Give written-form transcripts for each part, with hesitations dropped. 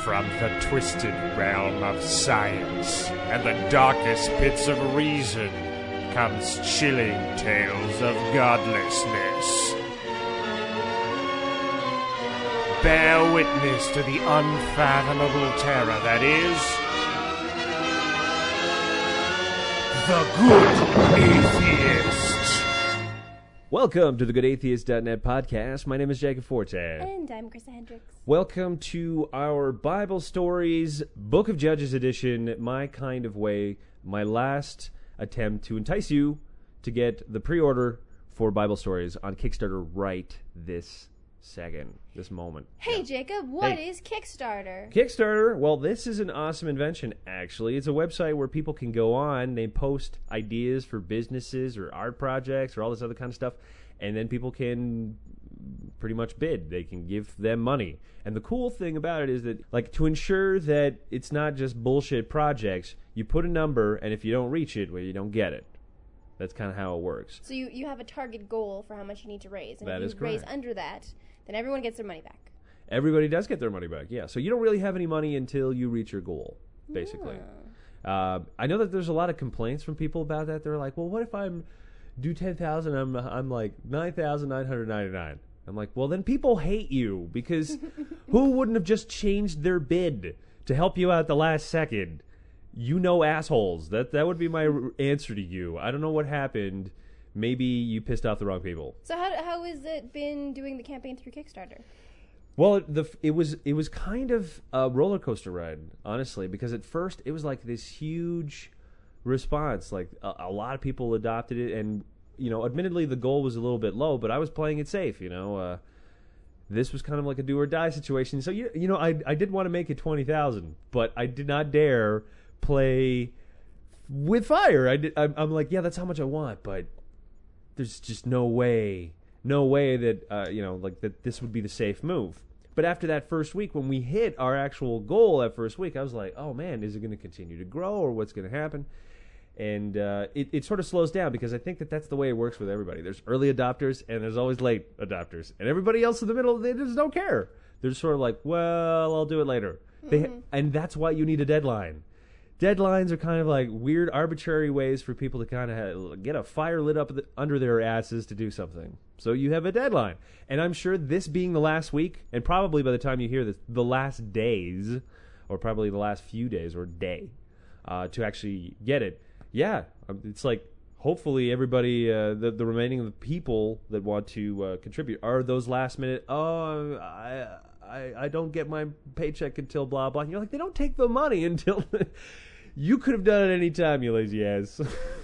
From the twisted realm of science and the darkest pits of reason comes chilling tales of godlessness. Bear witness to the unfathomable terror that is The Good Atheist. Welcome to the GoodAtheist.net podcast. My name is Jacob Forte. And I'm Krista Hendricks. Welcome to our Bible Stories Book of Judges edition, my kind of way, my last attempt to entice you to get the pre-order for Bible Stories on Kickstarter right this second, this moment. Hey, Jacob, what is Kickstarter? Kickstarter, well, this is an awesome invention, actually. It's a website where people can go on, they post ideas for businesses or art projects or all this other kind of stuff, and then people can pretty much bid. They can give them money. And the cool thing about it is that, like, to ensure that it's not just bullshit projects, you put a number, and if you don't reach it, well, you don't get it. That's kind of how it works. So you have a target goal for how much you need to raise. And That if is you correct. raise under that, then everyone gets their money back. Everybody does get their money back, yeah. So you don't really have any money until you reach your goal, basically. I know that there's a lot of complaints from people about that. They're like, well, what if I'm do 10,000, I'm like 9,999. I'm like, well, then people hate you, because who wouldn't have just changed their bid to help you out the last second? You know, assholes. That would be my answer to you. I don't know what happened. Maybe you pissed off the wrong people. So how has it been doing the campaign through Kickstarter? Well, it was kind of a roller coaster ride, honestly, because at first it was like this huge response. Like a lot of people adopted it, and you know, admittedly the goal was a little bit low, but I was playing it safe. You know, this was kind of like a do or die situation. So you know, I did want to make it 20,000, but I did not dare play with fire. I'm like, yeah, that's how much I want, but there's just no way that you know, like that this would be the safe move. But after that first week, when we hit our actual goal that first week, I was like, oh man, is it going to continue to grow, or what's going to happen? And it sort of slows down, because I think that's the way it works with everybody. There's early adopters, and there's always late adopters, and everybody else in the middle, they just don't care. They're just sort of like, well, I'll do it later. And that's why you need a deadline. Deadlines are kind of like weird, arbitrary ways for people to kind of get a fire lit up under their asses to do something. So you have a deadline. And I'm sure this being the last week, and probably by the time you hear this, the last days, or probably the last few days or day, to actually get it. Yeah, it's like, hopefully everybody, the remaining of the people that want to contribute are those last minute, I don't get my paycheck until blah, blah. And you're like, they don't take the money until... You could have done it any time, you lazy ass.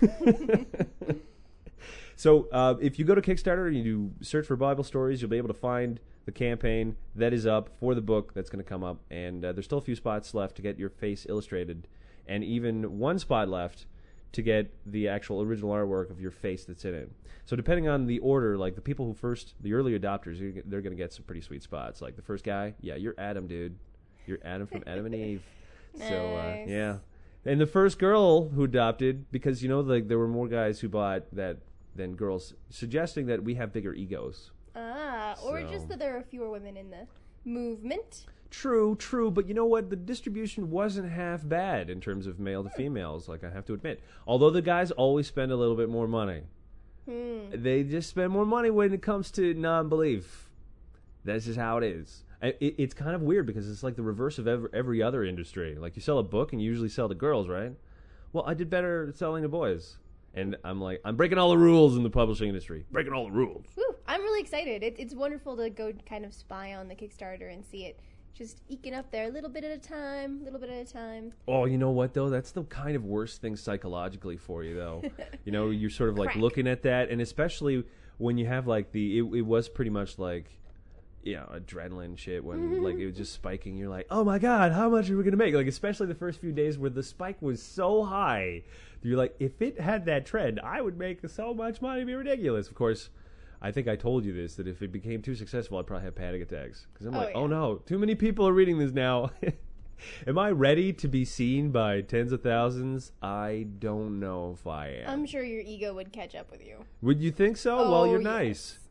So if you go to Kickstarter and you do search for Bible Stories, you'll be able to find the campaign that is up for the book that's going to come up. And there's still a few spots left to get your face illustrated, and even one spot left to get the actual original artwork of your face that's in it. So depending on the order, like the people who first, the early adopters, they're going to get some pretty sweet spots. Like the first guy, yeah, you're Adam, dude. You're Adam from Adam and Eve. Nice. So, yeah. And the first girl who adopted, because, you know, there were more guys who bought that than girls, suggesting that we have bigger egos. Or just that there are fewer women in the movement. True, but you know what? The distribution wasn't half bad in terms of male to females, like I have to admit. Although the guys always spend a little bit more money. They just spend more money when it comes to non-belief. That's just how it is. It's kind of weird, because it's like the reverse of every other industry. Like, you sell a book and you usually sell to girls, right? Well, I did better selling to boys. And I'm like, I'm breaking all the rules in the publishing industry. Breaking all the rules. Woo, I'm really excited. It's wonderful to go kind of spy on the Kickstarter and see it just eking up there a little bit at a time. Oh, you know what, though? That's the kind of worst thing psychologically for you, though. You know, you're sort of like looking at that, and especially when you have like it was pretty much like, yeah, adrenaline shit when like it was just spiking. You're like, oh my god, how much are we gonna make? Like, especially the first few days where the spike was so high, you're like, if it had that trend, I would make so much money. It'd be ridiculous. Of course, I think I told you this, that if it became too successful, I'd probably have panic attacks, because I'm like, oh no, too many people are reading this now. Am I ready to be seen by tens of thousands? I don't know if I am. I'm sure your ego would catch up with you. Would you think so? Oh, well, you're yes. nice.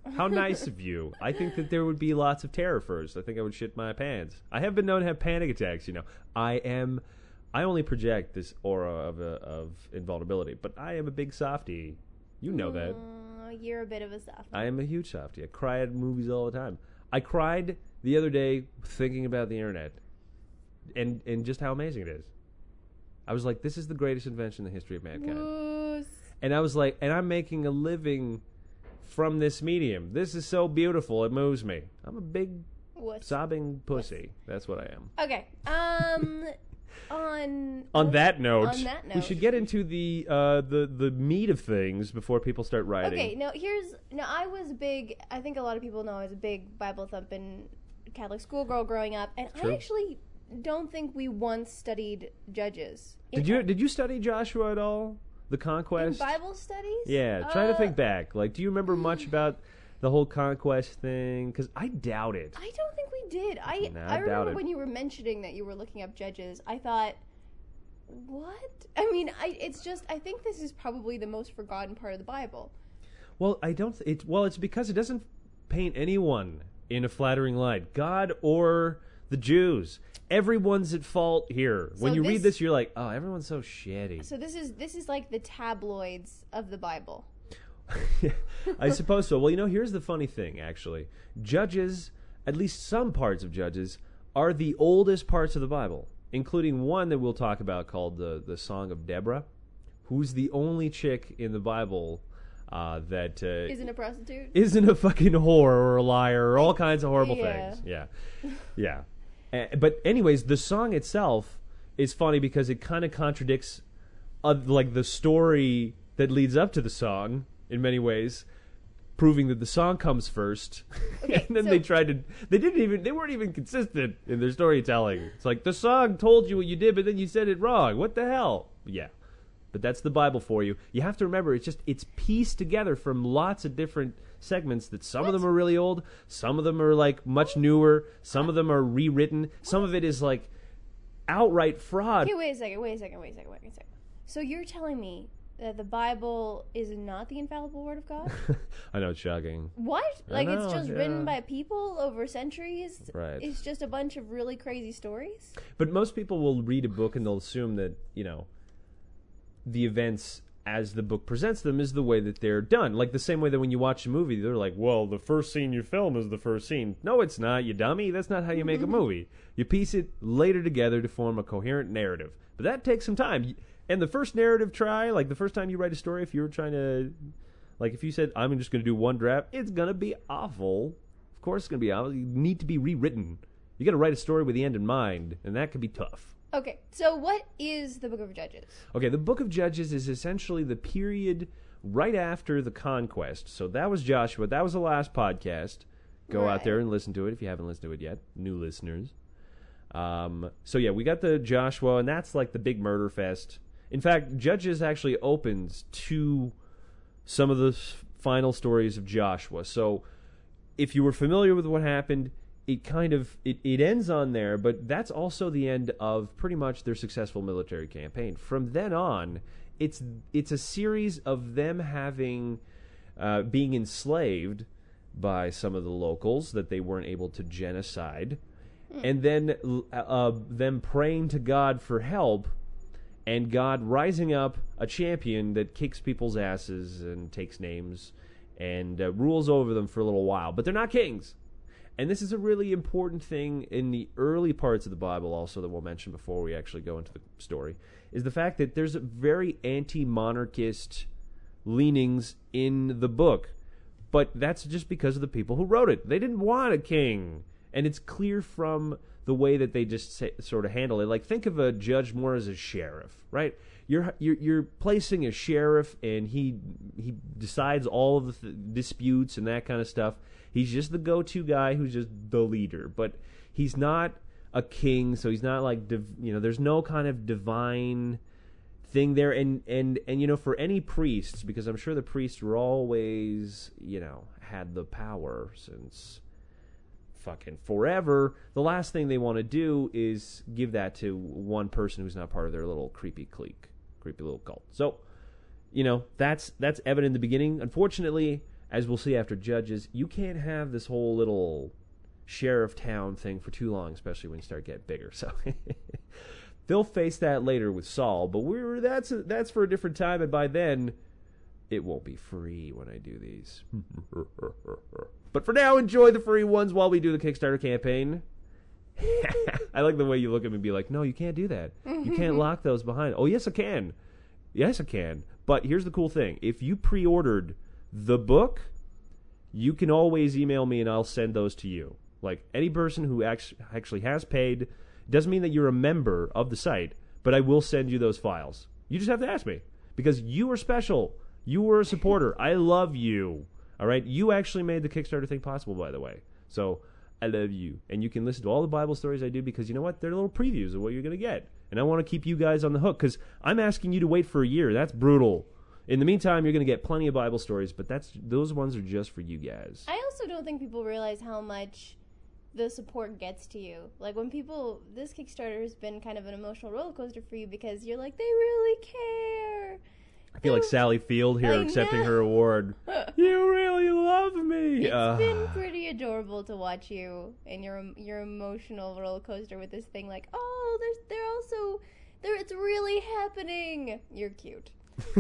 How nice of you. I think that there would be lots of terror first. I think I would shit my pants. I have been known to have panic attacks, I only project this aura of invulnerability, but I am a big softie. You know that. You're a bit of a softie. I am a huge softie. I cry at movies all the time. I cried the other day thinking about the internet and just how amazing it is. I was like, this is the greatest invention in the history of mankind. Woos. And I was like, and I'm making a living from this medium. This is so beautiful. It moves me. I'm a big sobbing pussy. That's what I am. Okay. On that note, we we should get into the meat of things before people start writing. Okay, I was big. I think a lot of people know I was a big Bible thumping Catholic schoolgirl growing up, and True. I actually don't think we once studied Judges. Did you study Joshua at all? The conquest? In Bible studies? Yeah, try to think back. Like, do you remember much about the whole conquest thing? Because I doubt it. I don't think we did. I remember when you were mentioning that you were looking up Judges, I thought, what? I mean, I think this is probably the most forgotten part of the Bible. Well, it's because it doesn't paint anyone in a flattering light. God or the Jews. Everyone's at fault here. When you read this, you're like, oh, everyone's so shitty. So this is like the tabloids of the Bible. I suppose so. Well, here's the funny thing, actually. Judges, at least some parts of Judges, are the oldest parts of the Bible, including one that we'll talk about called the Song of Deborah, who's the only chick in the Bible that isn't a prostitute, isn't a fucking whore or a liar or all kinds of horrible things. Yeah. But anyways, the song itself is funny because it kind of contradicts like the story that leads up to the song in many ways, proving that the song comes first. Okay, and then they weren't even consistent in their storytelling. It's like the song told you what you did, but then you said it wrong. What the hell? Yeah. But that's the Bible for you. You have to remember, it's pieced together from lots of different segments that some of them are really old, some of them are like much newer, some of them are rewritten, some of it is like outright fraud. Okay, wait a second. So you're telling me that the Bible is not the infallible word of God? I know, it's shocking. What? It's just written by people over centuries? Right. It's just a bunch of really crazy stories? But most people will read a book and they'll assume that, the events as the book presents them is the way that they're done. Like the same way that when you watch a movie, they're like, well, the first scene you film is the first scene. No, it's not, you dummy. That's not how you make a movie. You piece it later together to form a coherent narrative. But that takes some time. And the first narrative try, like the first time you write a story, if you were trying to, like if you said, I'm just going to do one draft, it's going to be awful. Of course it's going to be awful. You need to be rewritten. You got to write a story with the end in mind, and that could be tough. Okay, so what is the Book of Judges? Okay, the Book of Judges is essentially the period right after the conquest. So that was Joshua. That was the last podcast. Go out there and listen to it if you haven't listened to it yet. New listeners. So yeah, we got the Joshua, and that's like the big murder fest. In fact, Judges actually opens to some of the final stories of Joshua. So if you were familiar with what happened, it kind of it ends on there, but that's also the end of pretty much their successful military campaign. From then on, it's a series of them having being enslaved by some of the locals that they weren't able to genocide, and then them praying to God for help, and God rising up a champion that kicks people's asses and takes names and rules over them for a little while. But they're not kings. And this is a really important thing in the early parts of the Bible also that we'll mention before we actually go into the story, is the fact that there's a very anti-monarchist leanings in the book. But that's just because of the people who wrote it. They didn't want a king. And it's clear from the way that they just sort of handle it. Like, think of a judge more as a sheriff, right? You're placing a sheriff, and he decides all of the disputes and that kind of stuff. He's just the go-to guy who's just the leader, but he's not a king, so he's not like there's no kind of divine thing there. And for any priests, because I'm sure the priests were always had the power since fucking forever, the last thing they want to do is give that to one person who's not part of their little creepy clique, creepy little cult. So that's evident in the beginning. Unfortunately, as we'll see after Judges, you can't have this whole little sheriff town thing for too long, especially when you start getting bigger. So they'll face that later with Saul, but that's for a different time, and by then it won't be free when I do these. But for now, enjoy the free ones while we do the Kickstarter campaign. I like the way you look at me and be like, no, you can't do that. You can't lock those behind. Oh, yes, I can. Yes, I can. But here's the cool thing. If you pre-ordered the book, you can always email me and I'll send those to you. Like, any person who actually has paid, doesn't mean that you're a member of the site, but I will send you those files. You just have to ask me. Because you are special. You were a supporter. I love you. All right? You actually made the Kickstarter thing possible, by the way. So I love you. And you can listen to all the Bible stories I do because you know what? They're little previews of what you're going to get. And I want to keep you guys on the hook because I'm asking you to wait for a year. That's brutal. In the meantime, you're going to get plenty of Bible stories, but those ones are just for you guys. I also don't think people realize how much the support gets to you. Like, when this Kickstarter has been kind of an emotional roller coaster for you because you're like, they really care. I feel like Sally Field here accepting her award. You really love me. It's been pretty adorable to watch you and your emotional roller coaster with this thing. Like, oh, it's really happening. You're cute.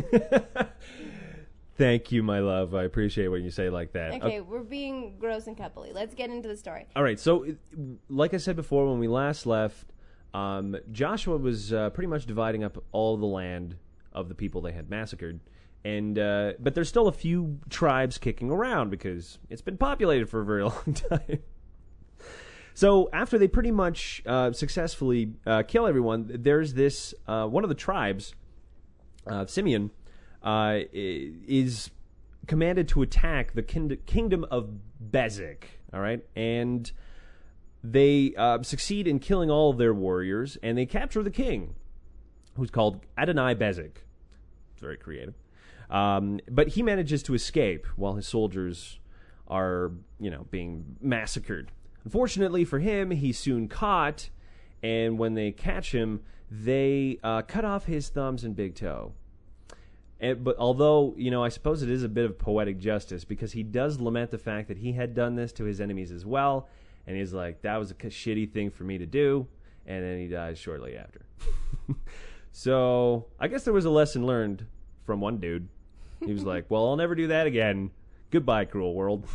Thank you, my love. I appreciate when you say it like that. Okay, we're being gross and coupley. Let's get into the story. All right, so like I said before, when we last left, Joshua was pretty much dividing up all the land of the people they had massacred. And but there's still a few tribes kicking around because it's been populated for a very long time. So after they pretty much successfully kill everyone, there's this, one of the tribes, Simeon, is commanded to attack the kingdom of Bezek, all right? And they succeed in killing all of their warriors, and they capture the king, who's called Adoni-Bezek. It's very creative. But he manages to escape while his soldiers are, being massacred. Unfortunately for him, he's soon caught, and when they catch him, they cut off his thumbs and big toe. But although, I suppose it is a bit of poetic justice, because he does lament the fact that he had done this to his enemies as well, and he's like, that was a shitty thing for me to do, and then he dies shortly after. So, I guess there was a lesson learned from one dude. He was like, well, I'll never do that again. Goodbye, cruel world.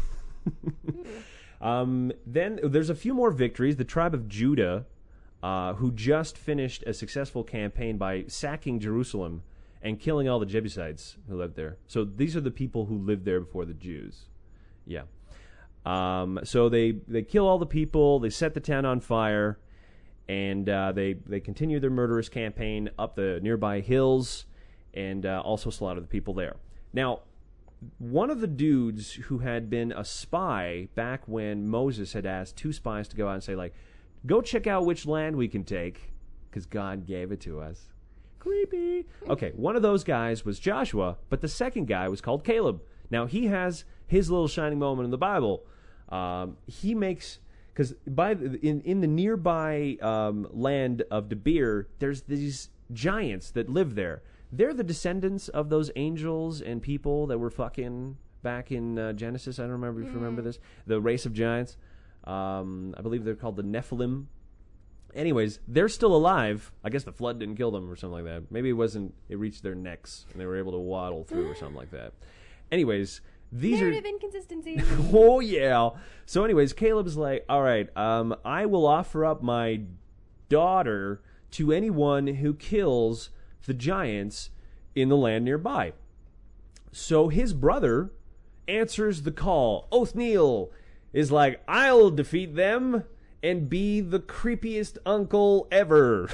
Then there's a few more victories. The tribe of Judah, who just finished a successful campaign by sacking Jerusalem and killing all the Jebusites who lived there. So these are the people who lived there before the Jews. Yeah. So they kill all the people, they set the town on fire, and they continue their murderous campaign up the nearby hills and also slaughter the people there. Now, one of the dudes who had been a spy back when Moses had asked two spies to go out and say, like, go check out which land we can take, because God gave it to us. Creepy. Okay, one of those guys was Joshua, but the second guy was called Caleb. Now, he has his little shining moment in the Bible. He makes, because in the nearby land of Debir, there's these giants that live there. They're the descendants of those angels and people that were fucking back in Genesis. I don't remember if you remember this. The race of giants. I believe they're called the Nephilim. Anyways, they're still alive. I guess the flood didn't kill them or something like that. Maybe it reached their necks and they were able to waddle through or something like that. Anyways, these narrative inconsistencies. Oh, yeah. So anyways, Caleb's like, all right, I will offer up my daughter to anyone who kills the giants in the land nearby. So his brother answers the call. Othniel is like, I'll defeat them and be the creepiest uncle ever.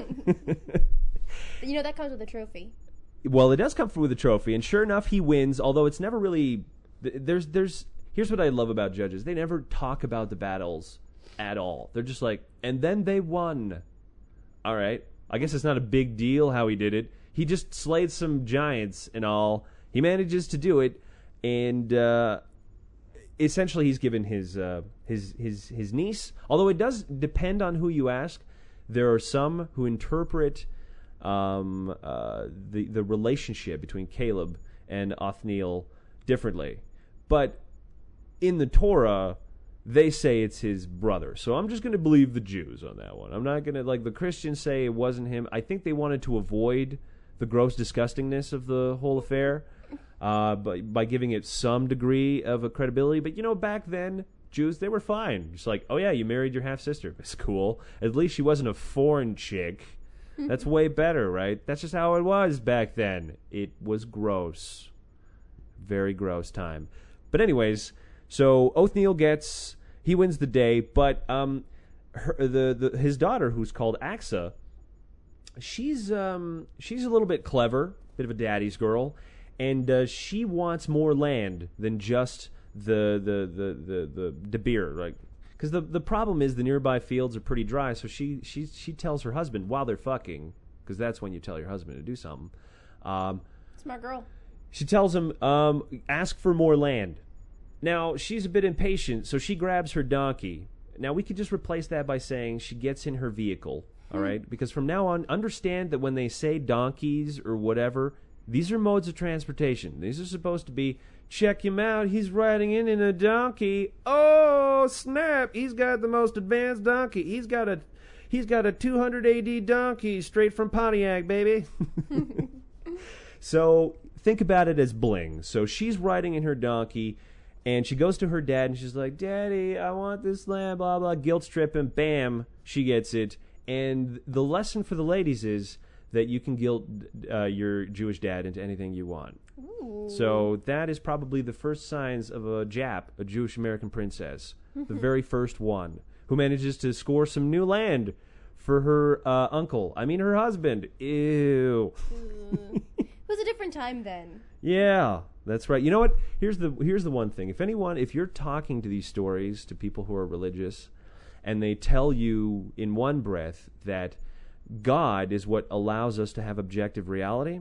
That comes with a trophy. Well, it does come with a trophy, and sure enough, he wins, although it's never really... Here's what I love about Judges. They never talk about the battles at all. They're just like, and then they won. All right. I guess it's not a big deal how he did it. He just slayed some giants and all. He manages to do it, and essentially he's given his niece. Although it does depend on who you ask. There are some who interpret the relationship between Caleb and Othniel differently. But in the Torah, they say it's his brother. So I'm just going to believe the Jews on that one. I'm not going to, like, the Christians say it wasn't him. I think they wanted to avoid the gross disgustingness of the whole affair by giving it some degree of a credibility. But, back then, Jews, they were fine. Just like, oh, yeah, you married your half-sister. It's cool. At least she wasn't a foreign chick. That's way better, right? That's just how it was back then. It was gross. Very gross time. But anyways, so Othniel he wins the day, but his daughter, who's called Axa, she's a little bit clever, bit of a daddy's girl, and she wants more land than just the beer, right? Because the problem is the nearby fields are pretty dry, so she tells her husband while they're fucking, because that's when you tell your husband to do something. Smart girl. She tells him, ask for more land. Now, she's a bit impatient, so she grabs her donkey. Now, we could just replace that by saying she gets in her vehicle, all right? Because from now on, understand that when they say donkeys or whatever, these are modes of transportation. These are supposed to be, check him out, he's riding in a donkey. Oh, snap, he's got the most advanced donkey. He's got a 200 AD donkey straight from Pontiac, baby. So think about it as bling. So she's riding in her donkey, and she goes to her dad, and she's like, Daddy, I want this land, blah, blah, guilt strip him. Bam, she gets it. And the lesson for the ladies is that you can guilt your Jewish dad into anything you want. Ooh. So that is probably the first signs of a Jewish American princess, the very first one, who manages to score some new land for her her husband. Ew. It was a different time then. Yeah, that's right. You know what? Here's the one thing. If you're talking to these stories to people who are religious, and they tell you in one breath that God is what allows us to have objective morality,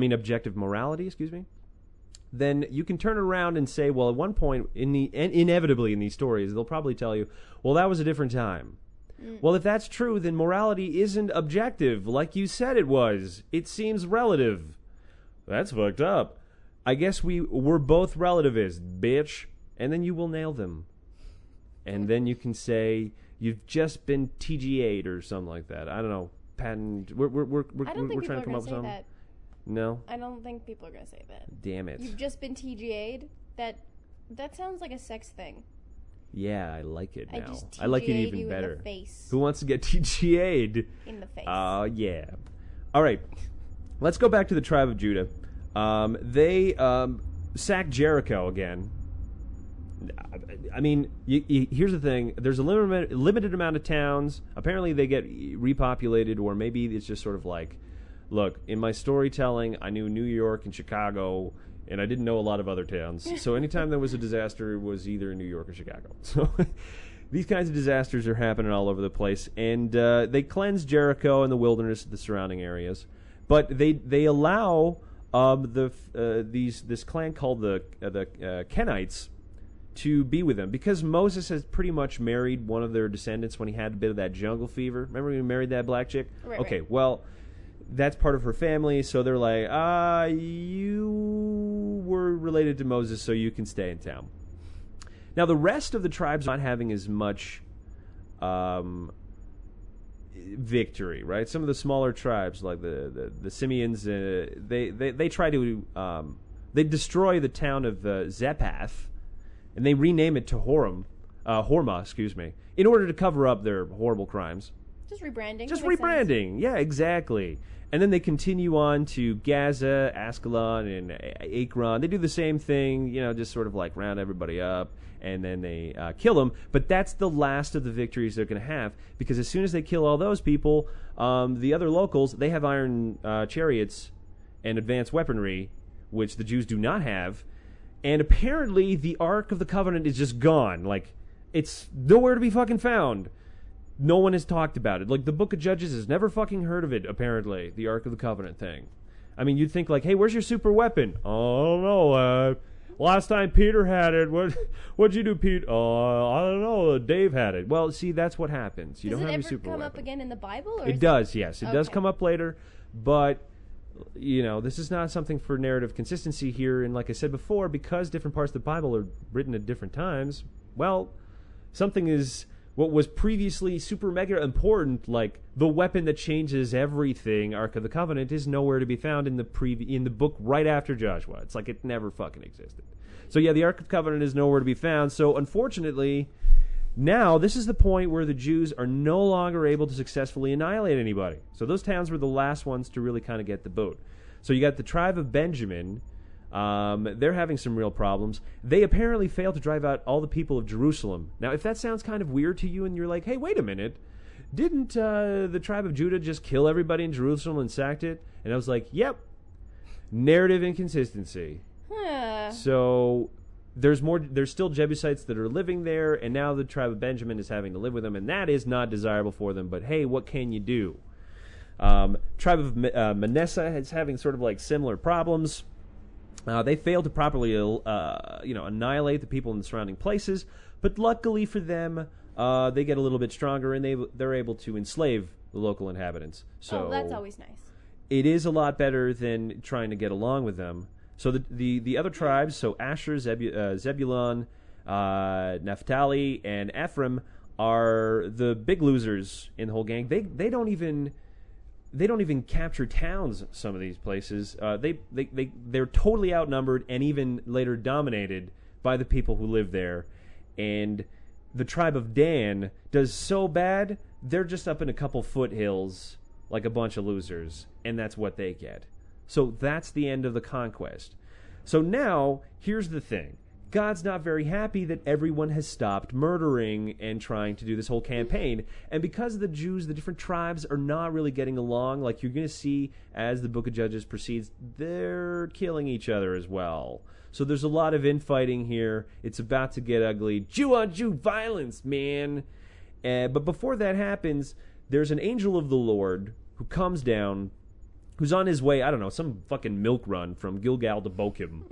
then you can turn around and say, well, at one point, inevitably in these stories, they'll probably tell you, well, that was a different time. Well, if that's true, then morality isn't objective like you said it was. It seems relative. That's fucked up. I guess we're both relativists, bitch. And then you will nail them. And then you can say, you've just been TGA'd or something like that. I don't know. Patent. We're trying to come up with something. That. No? I don't think people are going to say that. Damn it. You've just been TGA'd? That sounds like a sex thing. Yeah, I like it now. I like it even better. In the face. Who wants to get TGA'd? In the face. Yeah. All right. Let's go back to the tribe of Judah. They sack Jericho again. I mean, here's the thing. There's a limited amount of towns. Apparently they get repopulated, or maybe it's just sort of like, look, in my storytelling, I knew New York and Chicago, and I didn't know a lot of other towns. So anytime there was a disaster, it was either New York or Chicago. So these kinds of disasters are happening all over the place. And they cleanse Jericho and the wilderness of the surrounding areas. But they allow this clan called the Kenites to be with them, because Moses has pretty much married one of their descendants when he had a bit of that jungle fever. Remember when he married that black chick? Right, okay, right. Well, that's part of her family, so they're like, you were related to Moses, so you can stay in town. Now, the rest of the tribes not having as much victory, right? Some of the smaller tribes, like the Simeons, they try to they destroy the town of Zephath, and they rename it to Hormah, in order to cover up their horrible crimes. Just rebranding. Just rebranding. Yeah, exactly. And then they continue on to Gaza, Ascalon, and Akron. They do the same thing, just sort of like round everybody up, and then they kill them. But that's the last of the victories they're going to have, because as soon as they kill all those people, the other locals, they have iron chariots and advanced weaponry, which the Jews do not have. And apparently the Ark of the Covenant is just gone. Like, it's nowhere to be fucking found. No one has talked about it. Like, the Book of Judges has never fucking heard of it, apparently, the Ark of the Covenant thing. I mean, you'd think, like, hey, where's your super weapon? Oh, I don't know. Last time Peter had it. What'd you do, Pete? Oh, I don't know. Dave had it. Well, see, that's what happens. You don't have your super weapon. Does it ever come up again in the Bible? Or it does, yes. It does come up later, but this is not something for narrative consistency here. And like I said before, because different parts of the Bible are written at different times, well, something is what was previously super mega important, like the weapon that changes everything, Ark of the Covenant, is nowhere to be found in the book right after Joshua. It's like it never fucking existed. So yeah, the Ark of the Covenant is nowhere to be found. So unfortunately, now this is the point where the Jews are no longer able to successfully annihilate anybody. So those towns were the last ones to really kind of get the boot. So you got the tribe of Benjamin. They're having some real problems. They apparently failed to drive out all the people of Jerusalem. Now, if that sounds kind of weird to you and you're like, hey, wait a minute, didn't the tribe of Judah just kill everybody in Jerusalem and sacked it? And I was like, yep, narrative inconsistency. So there's still Jebusites that are living there, and now the tribe of Benjamin is having to live with them, and that is not desirable for them, but hey, what can you do? Tribe of Manasseh is having sort of like similar problems. They failed to properly annihilate the people in the surrounding places, but luckily for them, they get a little bit stronger, and they're able to enslave the local inhabitants. So that's always nice. It is a lot better than trying to get along with them. So the other tribes, so Asher, Zebulun, Naphtali, and Ephraim, are the big losers in the whole gang. They don't even capture towns. Some of these places, they're totally outnumbered and even later dominated by the people who live there. And the tribe of Dan does so bad, they're just up in a couple foothills like a bunch of losers, and that's what they get. So that's the end of the conquest. So now, here's the thing. God's not very happy that everyone has stopped murdering and trying to do this whole campaign. And because the Jews, the different tribes, are not really getting along, like you're going to see as the book of Judges proceeds, they're killing each other as well. So there's a lot of infighting here. It's about to get ugly. Jew-on-Jew violence, man. But before that happens, there's an angel of the Lord who comes down, who's on his way, I don't know, some fucking milk run from Gilgal to Bochum.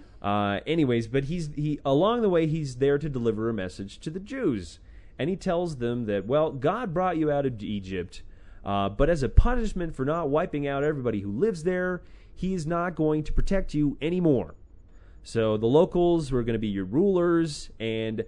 Anyways, but he along the way, he's there to deliver a message to the Jews. And he tells them that, well, God brought you out of Egypt, but as a punishment for not wiping out everybody who lives there, he is not going to protect you anymore. So the locals were going to be your rulers, and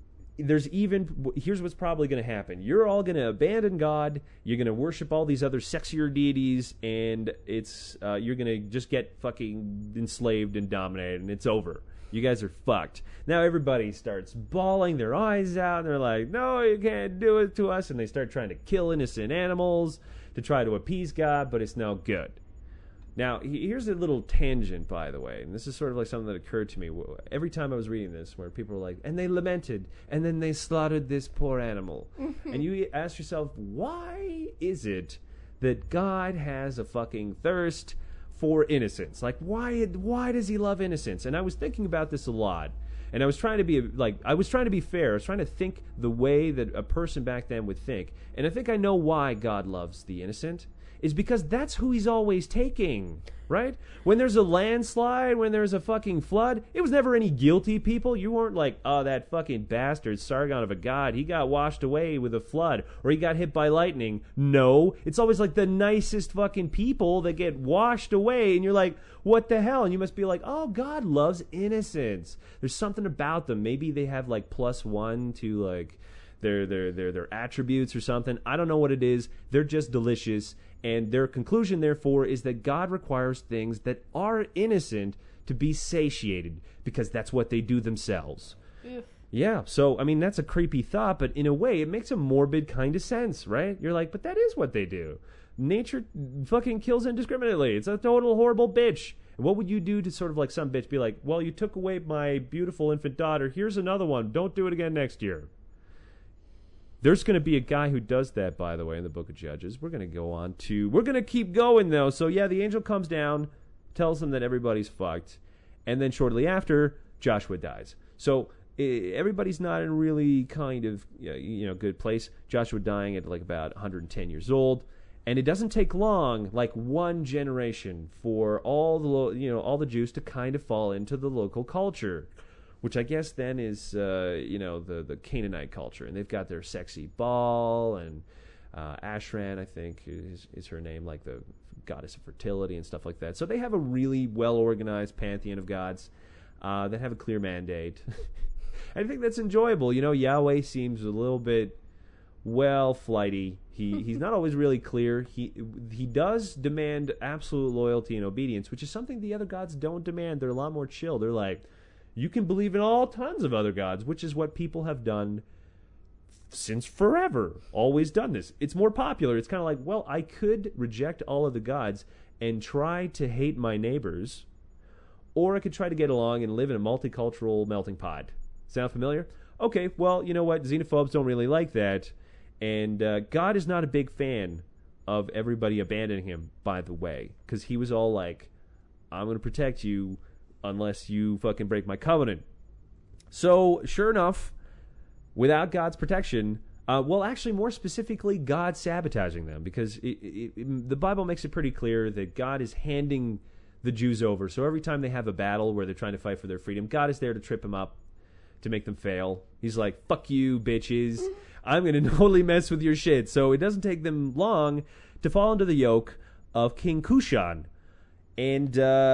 here's what's probably going to happen. You're all going to abandon God. You're going to worship all these other sexier deities, and you're going to just get fucking enslaved and dominated, and it's over. You guys are fucked. Now everybody starts bawling their eyes out, and they're like, no, you can't do it to us, and they start trying to kill innocent animals to try to appease God, but it's no good. Now, here's a little tangent, by the way, and this is sort of like something that occurred to me every time I was reading this, where people were like, and they lamented, and then they slaughtered this poor animal. And you ask yourself, why is it that God has a fucking thirst for innocence? Like, why does he love innocence? And I was thinking about this a lot, and I was trying to be fair. I was trying to think the way that a person back then would think. And I think I know why God loves the innocent. Is because that's who he's always taking, right? When there's a landslide, when there's a fucking flood, it was never any guilty people. You weren't like, oh, that fucking bastard Sargon of a god, he got washed away with a flood, or he got hit by lightning. No, it's always like the nicest fucking people that get washed away, and you're like, what the hell? And you must be like, oh, God loves innocence. There's something about them. Maybe they have like +1 to like their attributes or something. I don't know what it is. They're just delicious. And their conclusion, therefore, is that God requires things that are innocent to be satiated, because that's what they do themselves. Yeah, so, I mean, that's a creepy thought, but in a way, it makes a morbid kind of sense, right? You're like, but that is what they do. Nature fucking kills indiscriminately. It's a total horrible bitch. And what would you do to sort of like some bitch be like, well, you took away my beautiful infant daughter. Here's another one. Don't do it again next year. There's going to be a guy who does that, by the way, in the book of Judges. We're going to keep going, though. So, yeah, the angel comes down, tells them that everybody's fucked, and then shortly after, Joshua dies. So, everybody's not in a really kind of, good place. Joshua dying at like about 110 years old. And it doesn't take long, like one generation, for all the Jews to kind of fall into the local culture. Which I guess then is, the Canaanite culture. And they've got their sexy Baal, and Ashran, I think, is her name, like the goddess of fertility and stuff like that. So they have a really well-organized pantheon of gods that have a clear mandate. I think that's enjoyable. Yahweh seems a little bit, flighty. He's not always really clear. He does demand absolute loyalty and obedience, which is something the other gods don't demand. They're a lot more chill. They're like, you can believe in all tons of other gods, which is what people have done since forever. Always done this. It's more popular. It's kind of like, I could reject all of the gods and try to hate my neighbors, or I could try to get along and live in a multicultural melting pot. Sound familiar? Okay, well, you know what? Xenophobes don't really like that. And God is not a big fan of everybody abandoning him, by the way. Because he was all like, I'm going to protect you unless you fucking break my covenant. So, sure enough, without God's protection, actually more specifically, God sabotaging them. Because the Bible makes it pretty clear that God is handing the Jews over. So every time they have a battle where they're trying to fight for their freedom, God is there to trip them up, to make them fail. He's like, fuck you, bitches. I'm going to totally mess with your shit. So it doesn't take them long to fall under the yoke of King Cushan. And,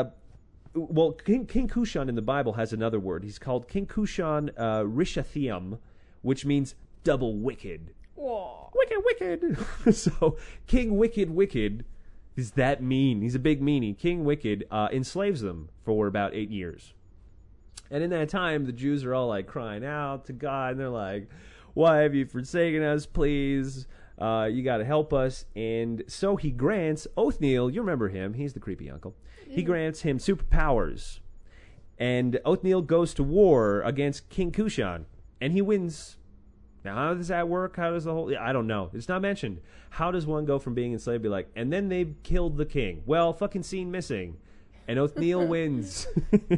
King Cushan in the Bible has another word. He's called King Cushan Rishathaim, which means double wicked. Whoa. Wicked. So King Wicked is that mean. He's a big meanie. King Wicked enslaves them for about 8 years. And in that time, the Jews are all like crying out to God, and they're like, why have you forsaken us, please? You got to help us. And so he grants Othniel, you remember him, he's the creepy uncle. He grants him superpowers. And Othniel goes to war against King Cushan, and he wins. Now, how does that work? How does the whole... I don't know. It's not mentioned. How does one go from being enslaved to be like, and then they killed the king? Well, fucking scene missing. And Othniel wins.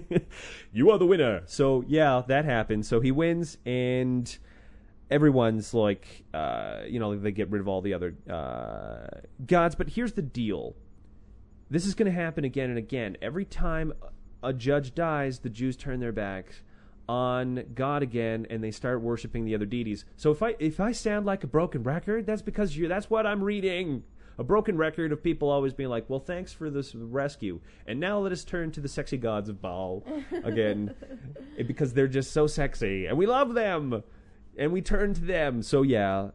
You are the winner. So, yeah, that happens. So he wins, and everyone's like, they get rid of all the other gods. But here's the deal. This is going to happen again and again. Every time a judge dies, the Jews turn their backs on God again, and they start worshiping the other deities. So if I sound like a broken record, that's because that's what I'm reading. A broken record of people always being like, well, thanks for this rescue. And now let us turn to the sexy gods of Baal again, because they're just so sexy, and we love them, and we turn to them. So, yeah,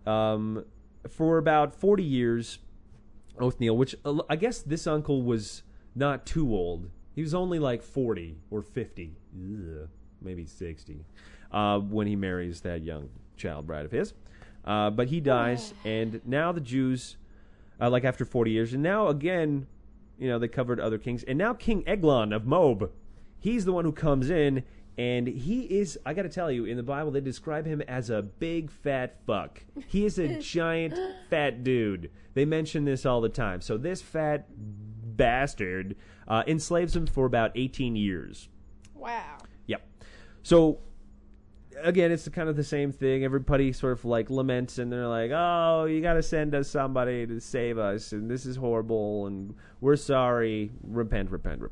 for about 40 years, Othniel, which I guess this uncle was not too old. He was only like 40 or 50, maybe 60, when he marries that young child bride of his. But he dies, and now the Jews... after 40 years. And now, again, they covered other kings. And now King Eglon of Moab, he's the one who comes in, and he is, I got to tell you, in the Bible, they describe him as a big, fat fuck. He is a giant, fat dude. They mention this all the time. So this fat bastard enslaves him for about 18 years. Wow. Yep. So... again, it's kind of the same thing. Everybody sort of like laments, and they're like, oh, you got to send us somebody to save us, and this is horrible, and we're sorry. Repent.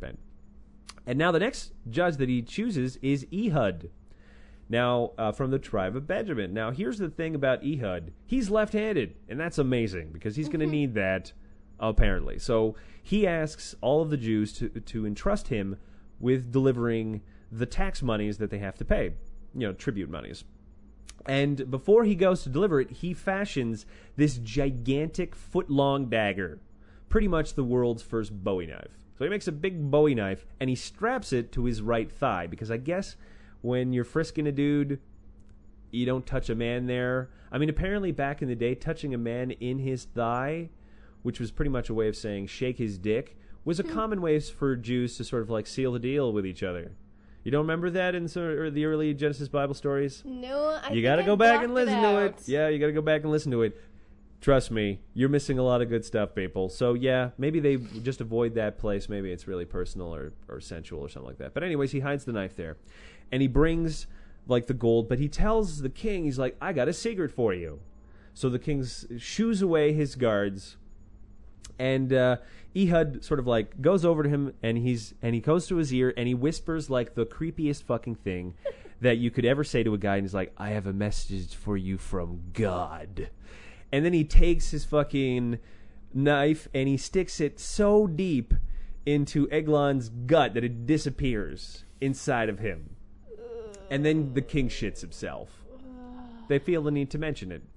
And now the next judge that he chooses is Ehud. Now, from the tribe of Benjamin. Now, here's the thing about Ehud. He's left-handed, and that's amazing, because he's going to need that, apparently. So he asks all of the Jews to entrust him with delivering the tax monies that they have to pay. Tribute monies. And before he goes to deliver it, he fashions this gigantic foot-long dagger. Pretty much the world's first Bowie knife. So he makes a big Bowie knife, and he straps it to his right thigh. Because I guess when you're frisking a dude, you don't touch a man there. I mean, apparently back in the day, touching a man in his thigh, which was pretty much a way of saying shake his dick, was a common way for Jews to sort of like seal the deal with each other. You don't remember that in the early Genesis Bible stories? No, you got to go back and listen to it. Yeah, you got to go back and listen to it. Trust me, you're missing a lot of good stuff, people. So, yeah, maybe they just avoid that place. Maybe it's really personal or sensual or something like that. But anyways, he hides the knife there. And he brings, like, the gold. But he tells the king, he's like, I got a secret for you. So the king shoos away his guards. And Ehud sort of like goes over to him, and he goes to his ear, and he whispers like the creepiest fucking thing that you could ever say to a guy. And he's like, I have a message for you from God. And then he takes his fucking knife, and he sticks it so deep into Eglon's gut that it disappears inside of him. And then the king shits himself. They feel the need to mention it.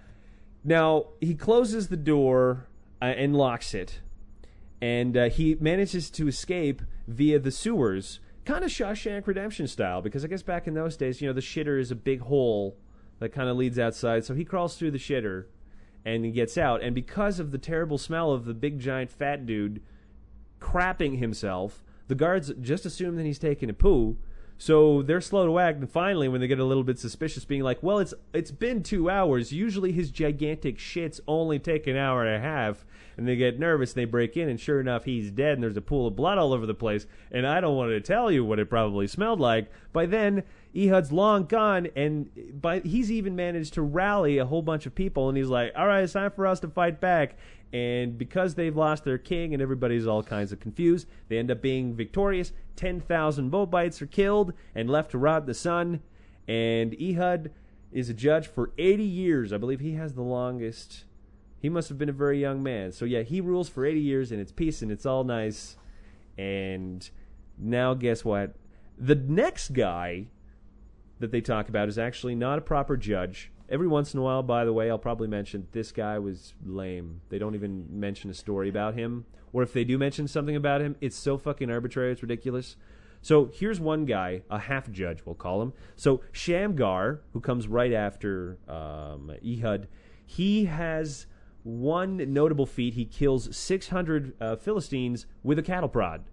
Now, he closes the door and locks it. And he manages to escape via the sewers, kind of Shawshank Redemption style, because I guess back in those days, the shitter is a big hole that kind of leads outside. So he crawls through the shitter and he gets out. And because of the terrible smell of the big, giant, fat dude crapping himself, the guards just assume that he's taking a poo. So they're slow to act, and finally, when they get a little bit suspicious, being like, well, it's been 2 hours. Usually his gigantic shits only take an hour and a half. And they get nervous, and they break in, and sure enough, he's dead, and there's a pool of blood all over the place. And I don't want to tell you what it probably smelled like. By then, Ehud's long gone, and he's even managed to rally a whole bunch of people, and he's like, all right, it's time for us to fight back. And because they've lost their king and everybody's all kinds of confused, they end up being victorious. 10,000 Moabites are killed and left to rot in the sun. And Ehud is a judge for 80 years. I believe he has the longest. He must have been a very young man. So yeah, he rules for 80 years, and it's peace, and it's all nice. And now guess what? The next guy that they talk about is actually not a proper judge. Every once in a while, by the way, I'll probably mention this guy was lame. They don't even mention a story about him. Or if they do mention something about him, it's so fucking arbitrary, it's ridiculous. So here's one guy, a half-judge, we'll call him. So Shamgar, who comes right after Ehud, he has one notable feat. He kills 600 Philistines with a cattle prod.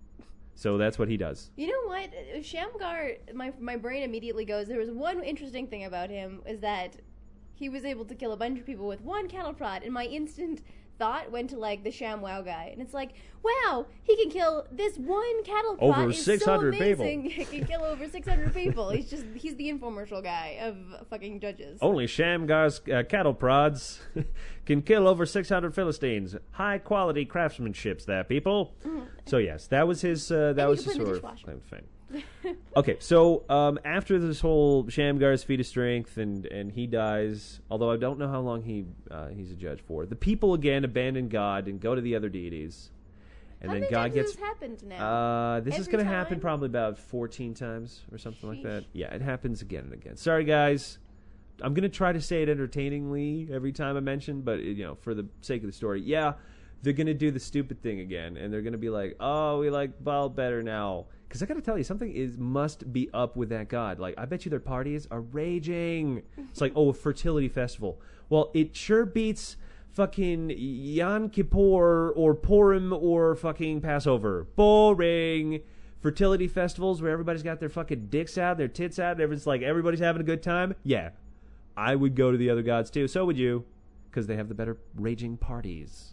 So that's what he does. You know what? Shamgar, my brain immediately goes, there was one interesting thing about him, is that he was able to kill a bunch of people with one cattle prod, and my instant thought went to, like, the ShamWow guy. And it's like, wow, he can kill this one cattle prod. Over 600 so amazing. People. He can kill over 600 people. He's the infomercial guy of fucking judges. Only Shamgar's cattle prods can kill over 600 Philistines. High quality craftsmanship there, people. Mm-hmm. So yes, that was his sort of claim to fame. Okay, so after this whole Shamgar's feat of strength and he dies, although I don't know how long he's a judge for, the people again abandon God and go to the other deities. And how then God gets. This happened now? This is going to happen probably about 14 times or something like that. Yeah, it happens again and again. Sorry, guys. I'm going to try to say it entertainingly every time I mention, but for the sake of the story, yeah, they're going to do the stupid thing again, and they're going to be like, "Oh, we like Baal better now." Because I got to tell you, something must be up with that god. Like, I bet you their parties are raging. It's like, oh, a fertility festival. Well, it sure beats fucking Yom Kippur or Purim or fucking Passover. Boring. Fertility festivals where everybody's got their fucking dicks out, their tits out, and everybody's having a good time. Yeah, I would go to the other gods too. So would you, because they have the better raging parties.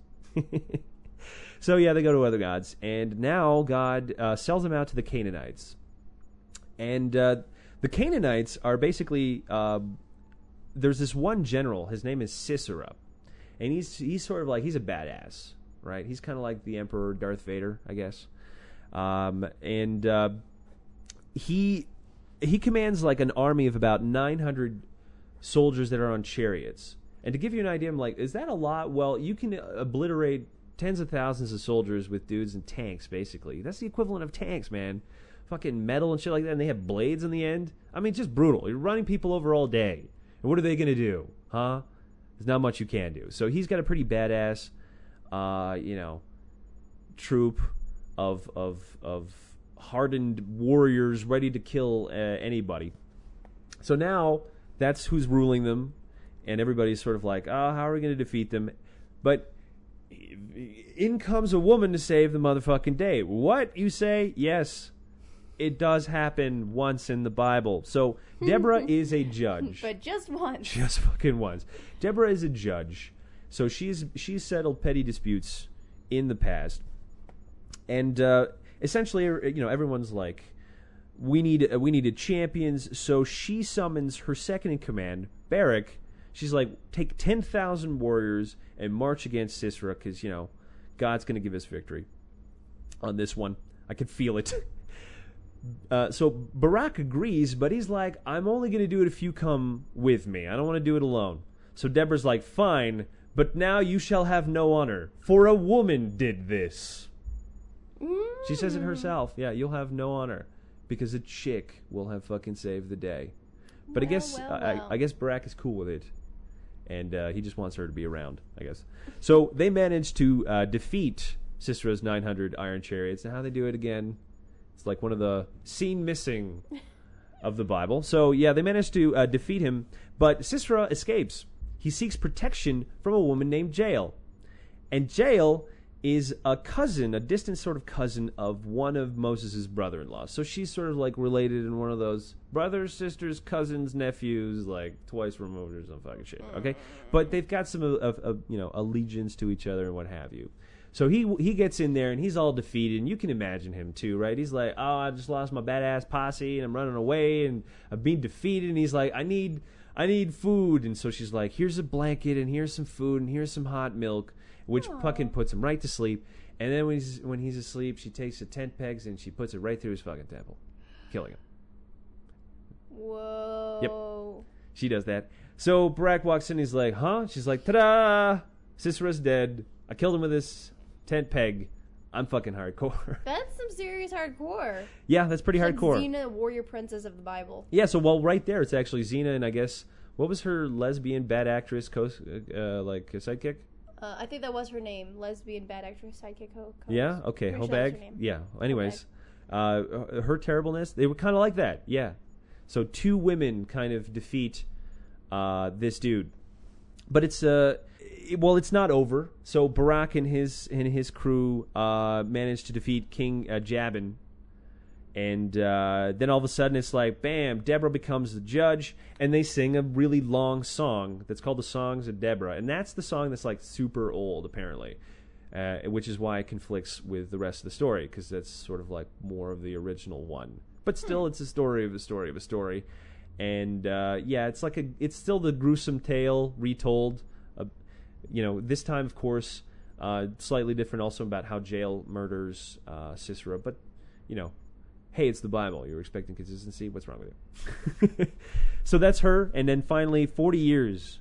So yeah, they go to other gods, and now God sells them out to the Canaanites. And the Canaanites are basically there's this one general. His name is Sisera, and he's sort of like, he's a badass, right? He's kind of like the Emperor Darth Vader, I guess. He commands like an army of about 900 soldiers that are on chariots. And to give you an idea, I'm like, is that a lot? Well, you can obliterate tens of thousands of soldiers with dudes in tanks, basically. That's the equivalent of tanks, man. Fucking metal and shit like that, and they have blades in the end. I mean, just brutal. You're running people over all day. And what are they going to do? Huh? There's not much you can do. So he's got a pretty badass, troop of hardened warriors ready to kill anybody. So now that's who's ruling them, and everybody's sort of like, oh, how are we going to defeat them? But in comes a woman to save the motherfucking day. What, you say? Yes, it does happen once in the Bible. So Deborah is a judge. But just once. Just fucking once. Deborah is a judge. So she's settled petty disputes in the past. And essentially, everyone's like, we needed champions. So she summons her second in command, Barak. She's like, take 10,000 warriors and march against Sisera, because, God's going to give us victory on this one. I can feel it. So Barak agrees, but he's like, I'm only going to do it if you come with me. I don't want to do it alone. So Deborah's like, fine, But now you shall have no honor, for a woman did this. She says it herself. Yeah, you'll have no honor because a chick will have fucking saved the day. But I guess Barack is cool with it, and he just wants her to be around, I guess. So they managed to defeat Sisera's 900 iron chariots. And how they do it again, it's like one of the scene missing of the Bible. So yeah, they managed to defeat him, but Sisera escapes. He seeks protection from a woman named Jael. And Jael is a cousin, a distant sort of cousin of one of Moses' brother-in-laws. So she's sort of like related in one of those brothers, sisters, cousins, nephews, like twice removed or some fucking shit. Okay, but they've got some allegiance to each other and what have you. So he gets in there and he's all defeated, and you can imagine him too, right? He's like, oh, I just lost my badass posse and I'm running away and I've been defeated, and he's like, I need food. And so she's like, here's a blanket and here's some food and here's some hot milk, which fucking puts him right to sleep. And then when he's asleep, she takes the tent pegs and she puts it right through his fucking temple, killing him. Whoa. Yep. She does that. So Barack walks in, he's like, huh? She's like, ta-da! Sisera's dead. I killed him with this tent peg. I'm fucking hardcore. That's some serious hardcore. Yeah, that's pretty It's hardcore. like Xena, warrior princess of the Bible. Yeah, so right there, it's actually Xena, and I guess, what was her lesbian bad actress, sidekick? I think that was her name. Lesbian bad actress, sidekick, host. Yeah, okay, Pretty sure that's her Hobag. name. Yeah, anyways, her terribleness, they were kind of like that, yeah. So two women kind of defeat this dude. But it's not over. So Barack and his crew managed to defeat King Jabin, and then all of a sudden it's like, bam! Deborah becomes the judge, and they sing a really long song that's called the Songs of Deborah, and that's the song that's like super old apparently, which is why it conflicts with the rest of the story, because that's sort of like more of the original one. But still, it's a story of a story of a story, and it's still the gruesome tale retold. This time, of course, slightly different also about how Jael murders Sisera. But, hey, it's the Bible. You're expecting consistency? What's wrong with you? So that's her. And then finally, 40 years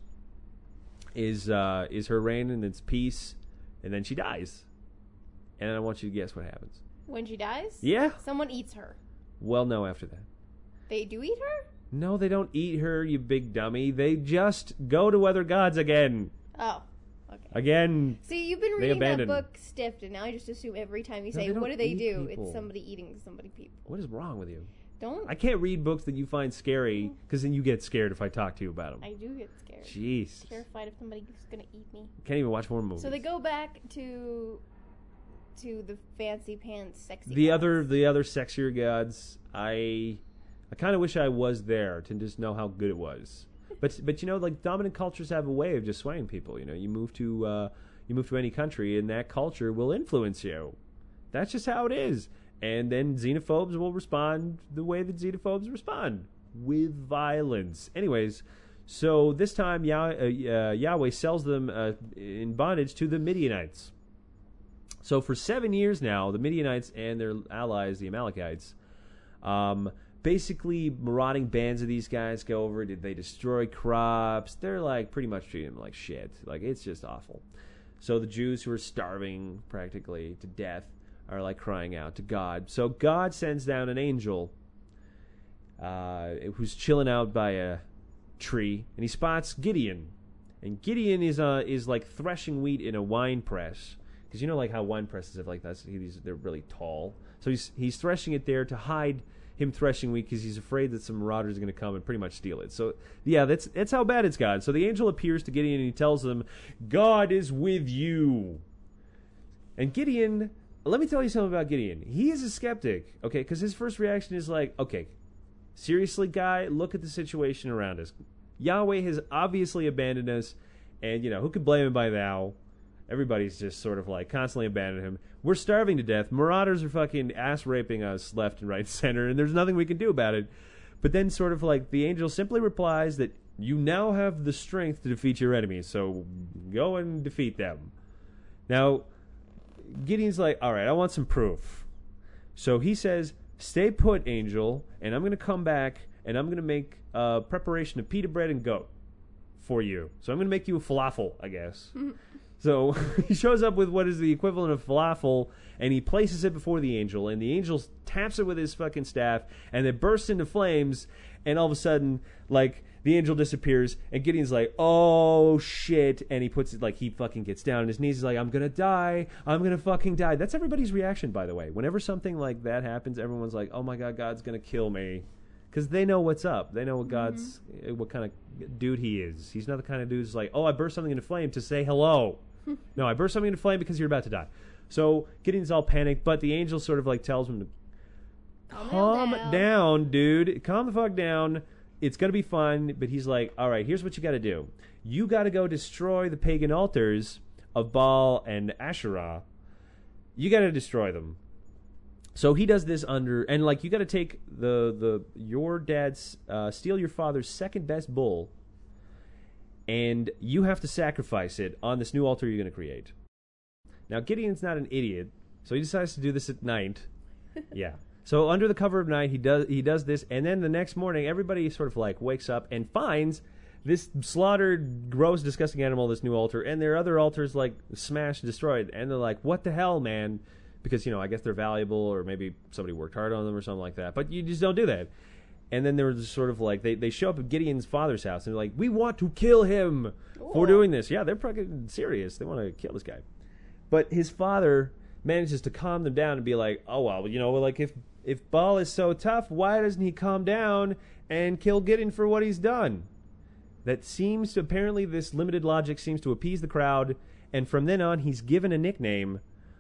is her reign, and it's peace. And then she dies. And I want you to guess what happens. When she dies? Yeah. Someone eats her. Well, no, after that. They do eat her? No, they don't eat her, you big dummy. They just go to other gods again. Oh. Okay. Again. See, you've been they reading that abandon. book stiffed, and now I just assume every time you No, say, they don't what do they eat do? people. It's somebody eating somebody people. What is wrong with you? Don't. I can't read books that you find scary, because then you get scared if I talk to you about them. I do get scared. Jeez. Terrified of somebody's going to eat me. Can't even watch more movies. So they go back to the fancy pants, sexy the gods. other sexier gods. I kind of wish I was there to just know how good it was. But like dominant cultures have a way of just swaying people. You move to any country, and that culture will influence you. That's just how it is. And then xenophobes will respond the way that xenophobes respond, with violence. Anyways, so this time Yahweh sells them in bondage to the Midianites. So for 7 years now, the Midianites and their allies, the Amalekites, basically marauding bands of these guys go over. They destroy crops. They're like pretty much treating them like shit. Like, it's just awful. So the Jews who are starving practically to death are like crying out to God. So God sends down an angel who's chilling out by a tree, and he spots Gideon. And Gideon is like threshing wheat in a wine press. Because like how wine presses have like that, they're really tall. So he's threshing it there to hide him threshing wheat, because he's afraid that some marauders are going to come and pretty much steal it. So yeah, that's how bad it's gotten. So the angel appears to Gideon and he tells him, God is with you. And Gideon, let me tell you something about Gideon. He is a skeptic, okay? Because his first reaction is like, okay, seriously, guy, look at the situation around us. Yahweh has obviously abandoned us, and who could blame him by now? Everybody's just sort of like constantly abandoning him. We're starving to death. Marauders are fucking ass raping us left and right and center, and there's nothing we can do about it. But then sort of like the angel simply replies that you now have the strength to defeat your enemies, so go and defeat them. Now, Gideon's like, all right, I want some proof. So he says, stay put, angel, and I'm going to come back, and I'm going to make preparation of pita bread and goat for you. So I'm going to make you a falafel, I guess. So he shows up with what is the equivalent of falafel, and he places it before the angel, and the angel taps it with his fucking staff, and it bursts into flames, and all of a sudden, like, the angel disappears, and Gideon's like, oh, shit, and he puts it, like, he fucking gets down on his knees, he's like, I'm gonna die, I'm gonna fucking die. That's everybody's reaction, by the way. Whenever something like that happens, everyone's like, oh my god, God's gonna kill me. Because they know what's up. They know what God's, what kind of dude he is. He's not the kind of dude who's like, oh, I burst something into flame to say hello. No, I burst something into flame because you're about to die. So Gideon's all panicked, but the angel sort of like tells him to calm down, dude. Calm the fuck down. It's going to be fun. But he's like, all right, here's what you got to do. You got to go destroy the pagan altars of Baal and Asherah. You got to destroy them. So he does this under, and like you got to take your dad's, steal your father's second best bull, and you have to sacrifice it on this new altar you're going to create. Now Gideon's not an idiot, so he decides to do this at night. Yeah. So under the cover of night, he does this, and then the next morning, everybody sort of like wakes up and finds this slaughtered, gross, disgusting animal, this new altar, and their other altars like smashed, destroyed, and they're like, "What the hell, man?" Because I guess they're valuable, or maybe somebody worked hard on them or something like that. But you just don't do that. And then there was sort of like they show up at Gideon's father's house and they're like, "We want to kill him for doing this." Yeah, they're fucking serious. They want to kill this guy. But his father manages to calm them down and be like, "Oh well, like if Baal is so tough, why doesn't he calm down and kill Gideon for what he's done?" That seems to, apparently this limited logic seems to appease the crowd, and from then on he's given a nickname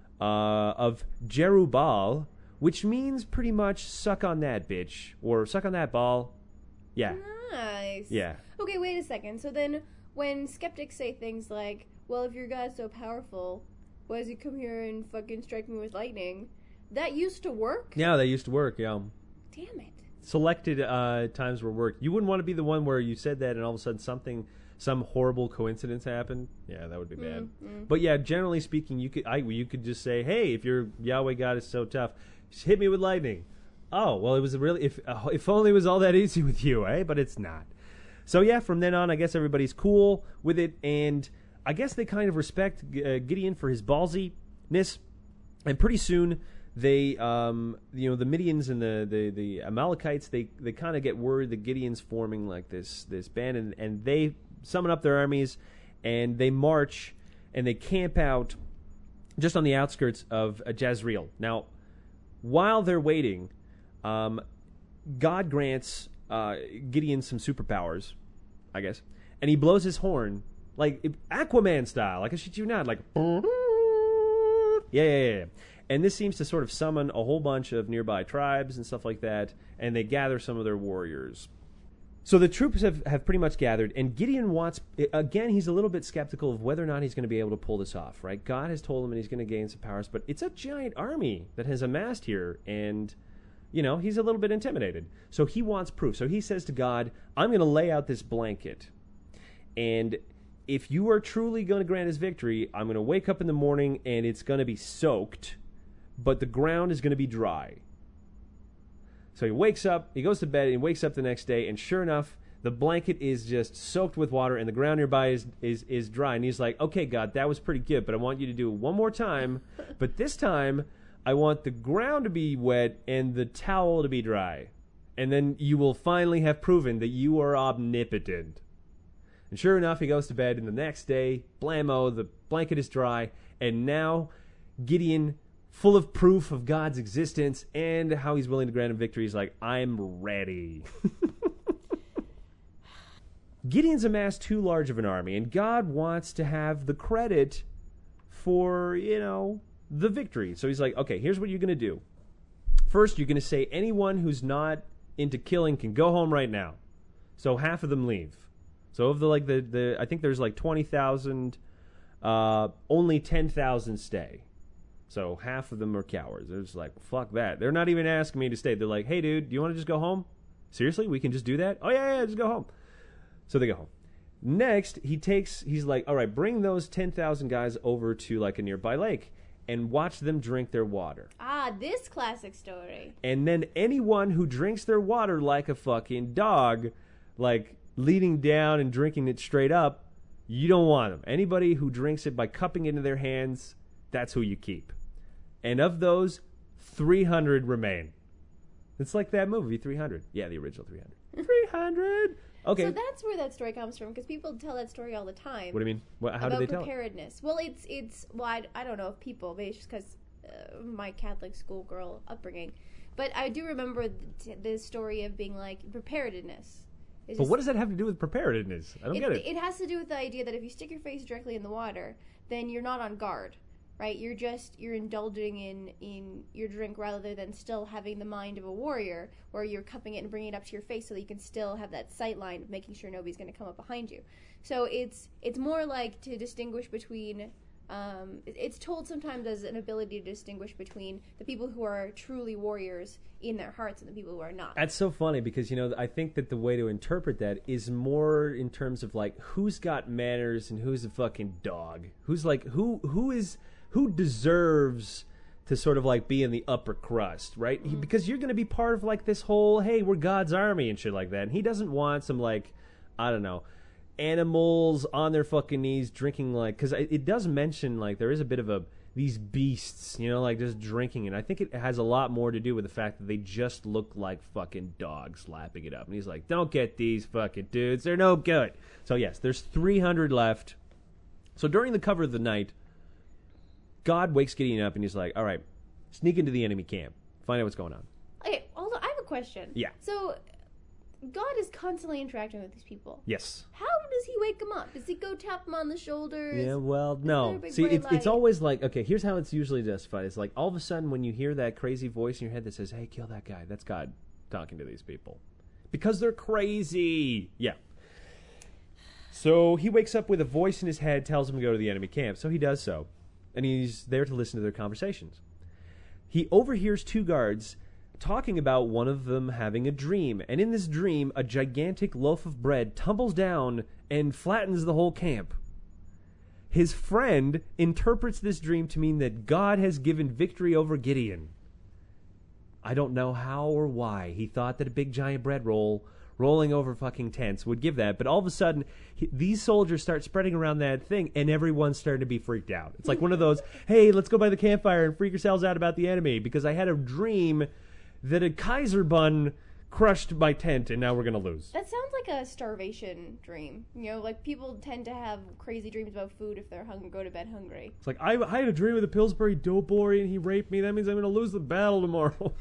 of Jerubbaal, which means pretty much suck on that bitch, or suck on that ball. Yeah. Nice. Yeah. Okay, wait a second. So then when skeptics say things like, well, if your God's so powerful, why does he come here and fucking strike me with lightning? That used to work? Yeah, that used to work, yeah. Damn it. Selected times where work. You wouldn't want to be the one where you said that and all of a sudden some horrible coincidence happened. Yeah, that would be bad. But yeah, generally speaking, you could just say, hey, if your Yahweh God is so tough, just hit me with lightning. Oh, well, it was if only it was all that easy with you, eh? But it's not. So yeah, from then on, I guess everybody's cool with it, and I guess they kind of respect Gideon for his ballsiness, and pretty soon they, the Midians and the Amalekites, they kind of get word that Gideon's forming like this band, and they summon up their armies, and they march, and they camp out just on the outskirts of Jezreel. Now, while they're waiting, God grants Gideon some superpowers, I guess, and he blows his horn, like Aquaman style, like I shit you not, like, yeah. And this seems to sort of summon a whole bunch of nearby tribes and stuff like that, and they gather some of their warriors. So the troops have pretty much gathered, and Gideon wants, again, he's a little bit skeptical of whether or not he's going to be able to pull this off, right? God has told him and he's going to gain some powers, but it's a giant army that has amassed here, and, he's a little bit intimidated. So he wants proof. So he says to God, I'm going to lay out this blanket, and if you are truly going to grant his victory, I'm going to wake up in the morning and it's going to be soaked, but the ground is going to be dry. So he wakes up, he goes to bed, and he wakes up the next day, and sure enough, the blanket is just soaked with water, and the ground nearby is dry. And he's like, okay, God, that was pretty good, but I want you to do it one more time, but this time, I want the ground to be wet and the towel to be dry. And then you will finally have proven that you are omnipotent. And sure enough, he goes to bed, and the next day, blammo, the blanket is dry, and now Gideon, full of proof of God's existence and how he's willing to grant him victory, he's like, I'm ready. Gideon's amassed too large of an army, and God wants to have the credit for, the victory. So he's like, okay, here's what you're going to do. First, you're going to say anyone who's not into killing can go home right now. So half of them leave. So of the I think there's like 20,000, only 10,000 stay. So half of them are cowards. They're just like, fuck that. They're not even asking me to stay. They're like, hey, dude, do you want to just go home? Seriously? We can just do that? Oh, yeah, just go home. So they go home. Next, he's like, all right, bring those 10,000 guys over to like a nearby lake and watch them drink their water. Ah, this classic story. And then anyone who drinks their water like a fucking dog, like, leaning down and drinking it straight up, you don't want them. Anybody who drinks it by cupping it into their hands, that's who you keep. And of those, 300 remain. It's like that movie, 300. Yeah, the original 300. 300! Okay. So that's where that story comes from, because people tell that story all the time. What do you mean? How do they tell it? About preparedness. Well, I don't know if people, maybe it's just because my Catholic schoolgirl upbringing. But I do remember the story of being like, preparedness. But what does that have to do with preparedness? I don't get it. It has to do with the idea that if you stick your face directly in the water, then you're not on guard, right? You're indulging in your drink rather than still having the mind of a warrior, where you're cupping it and bringing it up to your face so that you can still have that sight line of making sure nobody's going to come up behind you. So it's more like to distinguish between. It's told sometimes as an ability to distinguish between the people who are truly warriors in their hearts and the people who are not. That's so funny because, I think that the way to interpret that is more in terms of, like, who's got manners and who's a fucking dog. Who's, like, who deserves to sort of, like, be in the upper crust, right? Mm-hmm. Because you're going to be part of, like, this whole, hey, we're God's army and shit like that. And he doesn't want some, like, I don't know, animals on their fucking knees drinking, like, because it does mention, like, there is a bit of these beasts, like, just drinking, and I think it has a lot more to do with the fact that they just look like fucking dogs lapping it up. And he's like, don't get these fucking dudes, they're no good. So yes, there's 300 left. So during the cover of the night, God wakes Gideon up and he's like, all right, sneak into the enemy camp, find out what's going on. Okay, hold on, I have a question. Yeah. So God is constantly interacting with these people. Yes. How does he wake them up? Does he go tap them on the shoulders? Yeah, well, no. See, it's always like, okay, here's how it's usually justified. It's like, all of a sudden when you hear that crazy voice in your head that says, hey, kill that guy, that's God talking to these people. Because they're crazy. Yeah. So he wakes up with a voice in his head, tells him to go to the enemy camp. So he does so. And he's there to listen to their conversations. He overhears two guards talking about one of them having a dream. And in this dream, a gigantic loaf of bread tumbles down and flattens the whole camp. His friend interprets this dream to mean that God has given victory over Gideon. I don't know how or why he thought that a big giant bread roll rolling over fucking tents would give that, but all of a sudden these soldiers start spreading around that thing and everyone's starting to be freaked out. It's like one of those, hey, let's go by the campfire and freak yourselves out about the enemy because I had a dream that a Kaiser bun crushed my tent and now we're going to lose. That sounds like a starvation dream. Like people tend to have crazy dreams about food if they're hungry, go to bed hungry. It's like, I had a dream of the Pillsbury Doughboy and he raped me. That means I'm going to lose the battle tomorrow.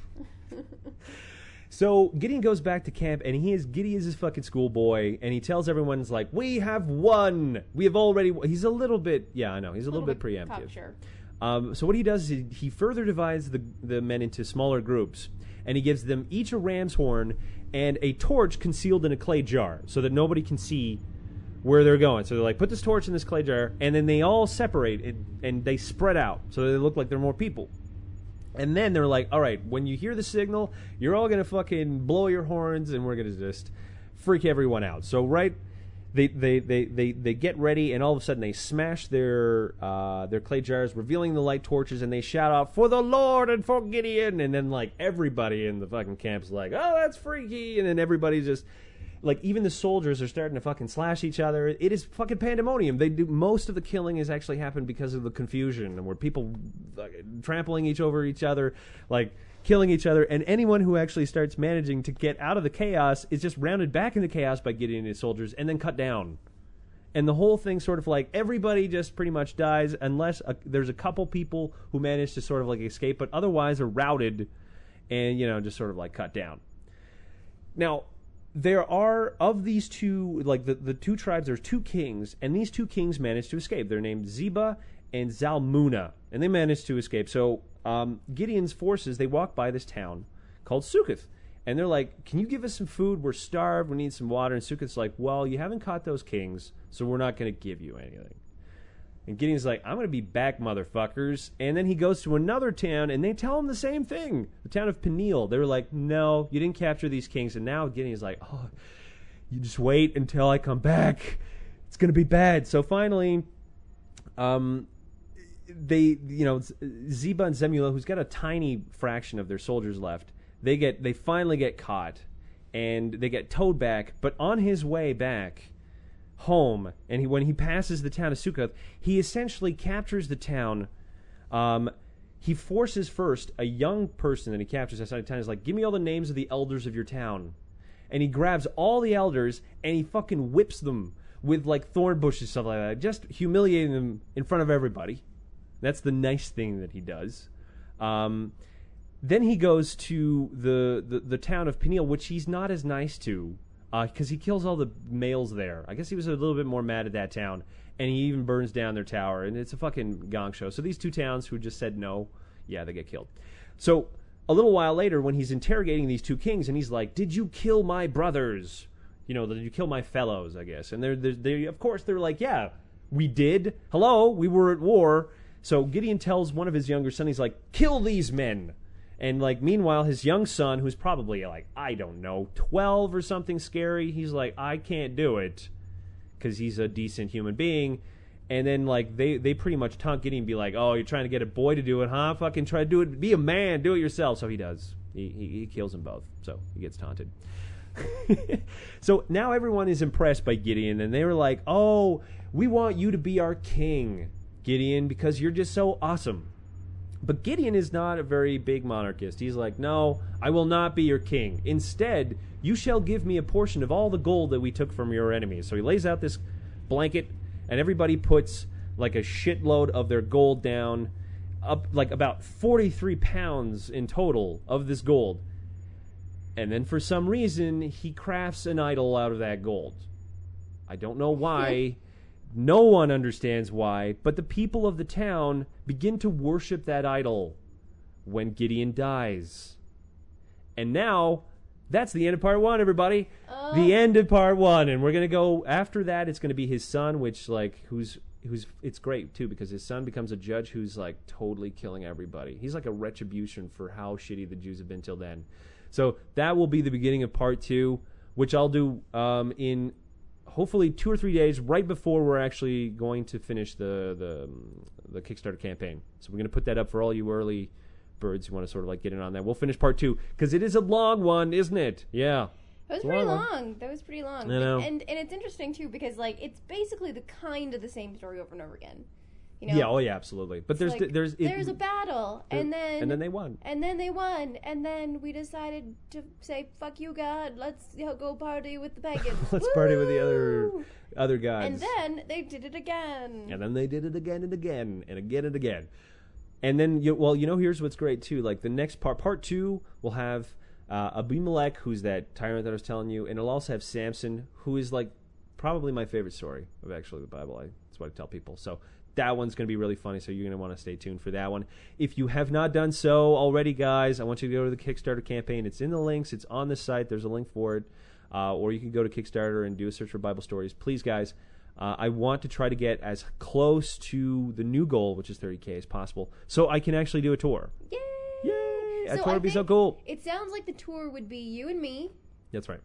So Gideon goes back to camp and Gideon is his fucking schoolboy and he tells everyone, it's like, we have won. We have already won. He's a little bit, yeah, I know. He's a little bit preemptive. Sure. So what he does is he further divides the men into smaller groups. And he gives them each a ram's horn and a torch concealed in a clay jar so that nobody can see where they're going. So they're like, put this torch in this clay jar, and then they all separate and they spread out so they look like they're more people. And then they're like, all right, when you hear the signal, you're all going to fucking blow your horns and we're going to just freak everyone out. So they get ready, and all of a sudden they smash their clay jars, revealing the light torches, and they shout out, for the Lord and for Gideon! And then, like, everybody in the fucking camp's like, oh, that's freaky! And then everybody's just, like, even the soldiers are starting to fucking slash each other. It is fucking pandemonium. Most of the killing has actually happened because of the confusion, and where people trampling over each other, like, killing each other, and anyone who actually starts managing to get out of the chaos is just rounded back into chaos by Gideon and his soldiers and then cut down. And the whole thing sort of like, everybody just pretty much dies unless there's a couple people who manage to sort of like escape, but otherwise are routed and, just sort of like cut down. Now, there are, of these two, like the two tribes, there's two kings, and these two kings managed to escape. They're named Zeba and Zalmunna, and they managed to escape. So Gideon's forces, they walk by this town called Sukkoth, and they're like, can you give us some food? We're starved. We need some water. And Sukkoth's like, well, you haven't caught those kings, so we're not going to give you anything. And Gideon's like, I'm going to be back, motherfuckers. And then he goes to another town, and they tell him the same thing. The town of Peniel. They were like, no, you didn't capture these kings. And now Gideon's like, oh, you just wait until I come back. It's going to be bad. So finally, Zeba and Zemula, who's got a tiny fraction of their soldiers left, they finally get caught, and they get towed back. But on his way back home, and when he passes the town of Sukkoth, he essentially captures the town. He forces first a young person that he captures outside the town. Is like, give me all the names of the elders of your town. And he grabs all the elders and he fucking whips them with like thorn bushes, stuff like that, just humiliating them in front of everybody. That's the nice thing that he does. Then he goes to the town of Peniel, which he's not as nice to, because he kills all the males there. I guess he was a little bit more mad at that town, and he even burns down their tower, and it's a fucking gong show. So these two towns who just said no, yeah, they get killed. So a little while later, when he's interrogating these two kings, and he's like, did you kill my brothers? You know, did you kill my fellows, I guess? And they of course, they're like, yeah, we did. Hello, we were at war. So Gideon tells one of his younger sons, he's like, kill these men. And, like, meanwhile, his young son, who's probably, like, I don't know, 12 or something scary, he's like, I can't do it, because he's a decent human being. And then, like, they pretty much taunt Gideon and be like, oh, you're trying to get a boy to do it, huh? Fucking try to do it. Be a man. Do it yourself. So he does. He kills them both. So he gets taunted. So now everyone is impressed by Gideon, and they were like, oh, we want you to be our king, Gideon, because you're just so awesome. But Gideon is not a very big monarchist. He's like, no, I will not be your king. Instead, you shall give me a portion of all the gold that we took from your enemies. So he lays out this blanket, and everybody puts like a shitload of their gold down, up like about 43 pounds in total of this gold. And then for some reason, he crafts an idol out of that gold. I don't know why. No one understands why, but the people of the town begin to worship that idol when Gideon dies. And now, that's the end of part one, everybody. The end of part one. And we're going to go, after that, it's going to be his son, which, like, who's it's great, too, because his son becomes a judge who's, like, totally killing everybody. He's like a retribution for how shitty the Jews have been till then. So that will be the beginning of part two, which I'll do in hopefully 2 or 3 days, right before we're actually going to finish the Kickstarter campaign. So we're going to put that up for all you early birds who want to sort of like get in on that. We'll finish part two, because it is a long one, isn't it? Yeah. That was pretty long. That was pretty long. I know. And it's interesting, too, because, like, it's basically the kind of the same story over and over again. You know? Yeah, oh yeah, absolutely. But there's a battle, and then they won. And then we decided to say, "Fuck you, God. Let's go party with the pagans. Let's party with the other gods." And then they did it again. And then they did it again and again and again and again. And then, here's what's great too. Like the next part two, will have Abimelech, who's that tyrant that I was telling you, and it'll also have Samson, who is like probably my favorite story of actually the Bible. That's what I tell people. So that one's going to be really funny, so you're going to want to stay tuned for that one. If you have not done so already, guys, I want you to go to the Kickstarter campaign. It's in the links. It's on the site. There's a link for it. Or you can go to Kickstarter and do a search for Bible stories. Please, guys, I want to try to get as close to the new goal, which is 30K, as possible, so I can actually do a tour. Yay! Yay! A So tour would be so cool. It sounds like the tour would be you and me. That's right.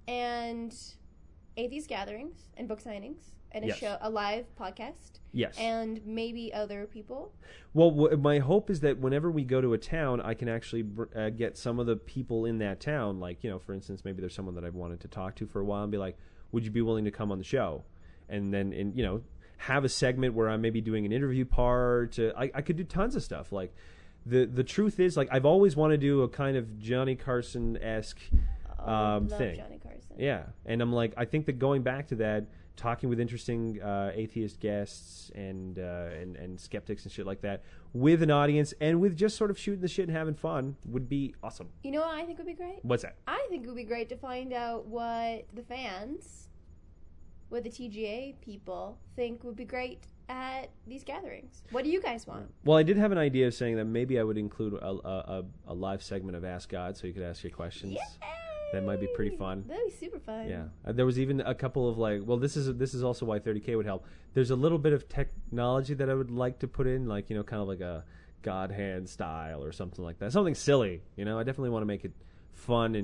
And Atheist gatherings and book signings and Yes. a live podcast. Yes. And maybe other people. Well, my hope is that whenever we go to a town, I can actually get some of the people in that town. Like, for instance, maybe there's someone that I've wanted to talk to for a while and be like, would you be willing to come on the show? And then, have a segment where I'm maybe doing an interview part. I could do tons of stuff. Like, the truth is, like, I've always wanted to do a kind of Johnny Carson-esque Love thing. Johnny Carson. Yeah. And I'm like, I think that going back to that, talking with interesting atheist guests and skeptics and shit like that with an audience and with just sort of shooting the shit and having fun would be awesome. You know what I think would be great? What's that? I think it would be great to find out what the fans, what the TGA people think would be great at these gatherings. What do you guys want? Well, I did have an idea of saying that maybe I would include a live segment of Ask God, so you could ask your questions. Yay! That might be pretty fun. That'd be super fun. Yeah, there was even a couple of like, well, this is also why 30K would help. There's a little bit of technology that I would like to put in, like, kind of like a God hand style or something like that, something silly. I definitely want to make it fun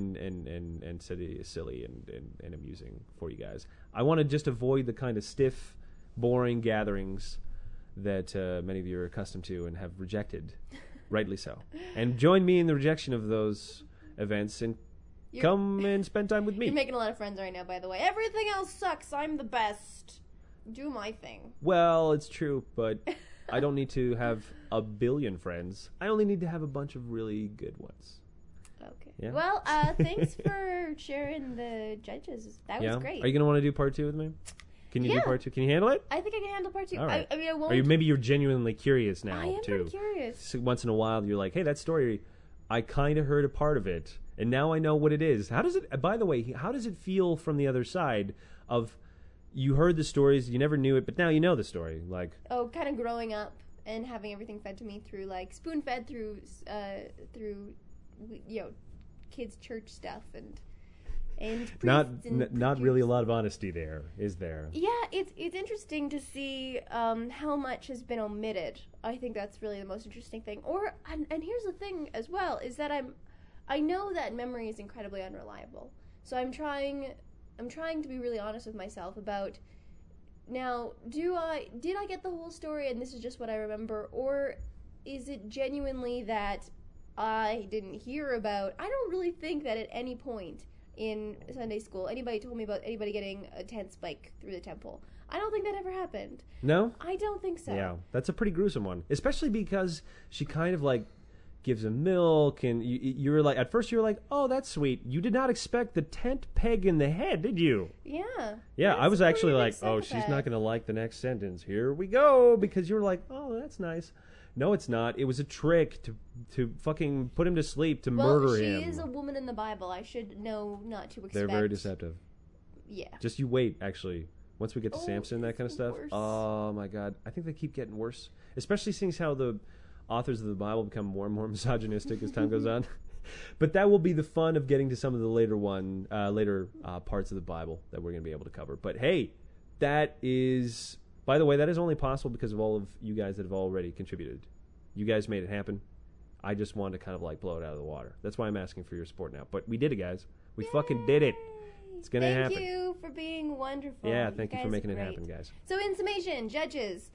and silly and amusing for you guys. I want to just avoid the kind of stiff, boring gatherings that many of you are accustomed to and have rejected, rightly so. And join me in the rejection of those events and Come and spend time with me. You're making a lot of friends right now, by the way. Everything else sucks. I'm the best. Do my thing. Well, it's true, but I don't need to have a billion friends. I only need to have a bunch of really good ones. Okay. Yeah. Well, thanks for sharing the judges. That was great. Are you going to want to do part 2 with me? Can you do part 2? Can you handle it? I think I can handle part 2. All right. I mean, I won't. Maybe you're genuinely curious now, I am too. pretty curious. So once in a while, you're like, hey, that story, I kind of heard a part of it, and now I know what it is. How does it, by the way, how does it feel from the other side of, you heard the stories, you never knew it, but now you know the story? Like, oh, kind of growing up and having everything fed to me through, like, spoon-fed through, you know, kids' church stuff and not really a lot of honesty there, is there? Yeah, it's interesting to see how much has been omitted. I think that's really the most interesting thing. And here's the thing as well, is that I know that memory is incredibly unreliable. So I'm trying to be really honest with myself about, now, did I get the whole story and this is just what I remember, or is it genuinely that I didn't hear about? I don't really think that at any point in Sunday school anybody told me about anybody getting a tent spike through the temple. I don't think that ever happened. No? I don't think so. Yeah, that's a pretty gruesome one, especially because she kind of like gives him milk, and you were like, at first you were like, oh, that's sweet. You did not expect the tent peg in the head, did you? Yeah. Yeah, I was actually like, oh, she's not going to like the next sentence. Here we go, because you were like, oh, that's nice. No, it's not. It was a trick to fucking put him to sleep, to murder him. Well, she is a woman in the Bible. I should know not to expect. They're very deceptive. Yeah. Just you wait, actually. Once we get to Samson, that kind of stuff. Worse. Oh, my God. I think they keep getting worse. Especially seeing how the authors of the Bible become more and more misogynistic as time goes on. But that will be the fun of getting to some of the later parts of the Bible that we're going to be able to cover. But, hey, that is... By the way, that is only possible because of all of you guys that have already contributed. You guys made it happen. I just wanted to kind of like blow it out of the water. That's why I'm asking for your support now. But we did it, guys. We fucking did it. It's going to happen. Thank you for being wonderful. Yeah, thank you for making it happen, guys. So in summation, Judges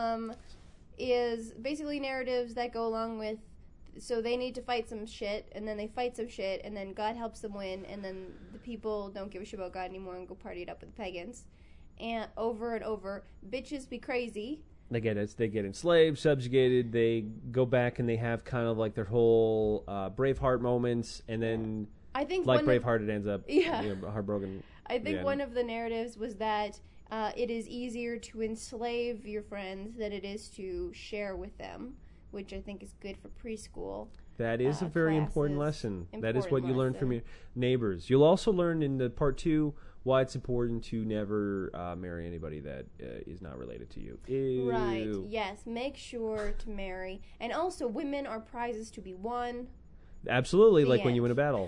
is basically narratives that go along with, so they need to fight some shit, and then they fight some shit, and then God helps them win, and then the people don't give a shit about God anymore and go party it up with the pagans. And over, bitches be crazy. They get enslaved, subjugated. They go back and they have kind of like their whole Braveheart moments, and then I think like Braveheart, it ends up heartbroken. I think one of the narratives was that it is easier to enslave your friends than it is to share with them, which I think is good for preschool. That is a very important lesson. That is what you learn from your neighbors. You'll also learn in the part 2 why it's important to never marry anybody that is not related to you. Ew. Right, yes. Make sure to marry. And also, women are prizes to be won. Absolutely, like when you win a battle.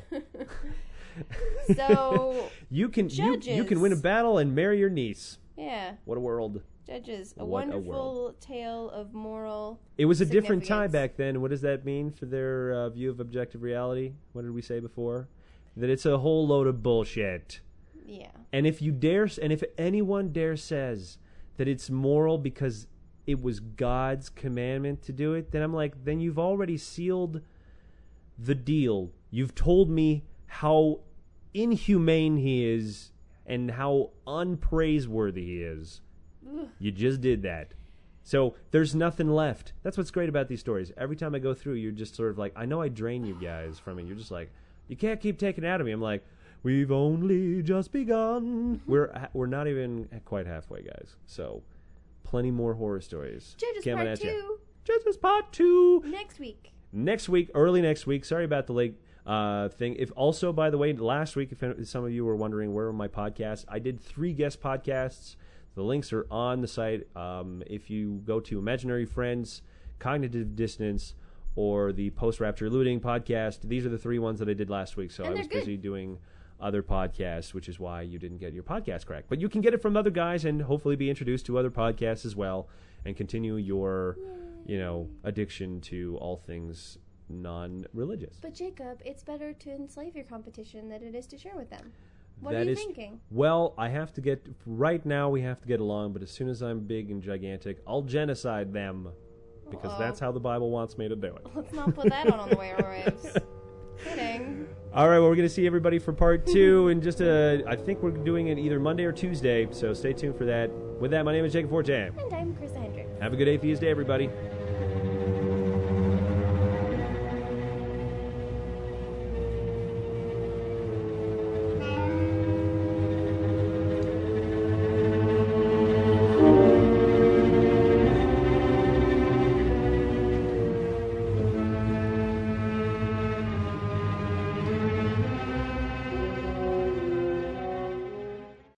So, you can win a battle and marry your niece. Yeah. What a world. Judges, a wonderful tale of moral It was a different time back then. What does that mean for their view of objective reality? What did we say before? That it's a whole load of bullshit. Yeah. And if anyone dare says that it's moral because it was God's commandment to do it, then I'm like, then you've already sealed the deal. You've told me how inhumane he is and how unpraiseworthy he is. Ugh. You just did that. So there's nothing left. That's what's great about these stories. Every time I go through, you're just sort of like, I know I drain you guys from it. You're just like, you can't keep taking it out of me. I'm like, we've only just begun. We're not even quite halfway, guys. So, plenty more horror stories. Judges Part 2. Judges Part 2. Next week. Early next week. Sorry about the late thing. If also, by the way, last week, if some of you were wondering where were my podcasts, I did 3 guest podcasts. The links are on the site. If you go to Imaginary Friends, Cognitive Dissonance, or the Post-Rapture Looting podcast, these are the 3 ones that I did last week. So I was busy doing other podcasts, which is why you didn't get your podcast correct. But you can get it from other guys and hopefully be introduced to other podcasts as well and continue your, addiction to all things non-religious. But Jacob, it's better to enslave your competition than it is to share with them. What are you thinking? Well, right now we have to get along, but as soon as I'm big and gigantic, I'll genocide them because that's how the Bible wants me to do it. Let's not put that on the airwaves. Kidding. All right, well, we're going to see everybody for part 2 in just I think we're doing it either Monday or Tuesday, so stay tuned for that. With that, my name is Jacob Forte. And I'm Chris Hendricks. Have a good Atheist Day, everybody.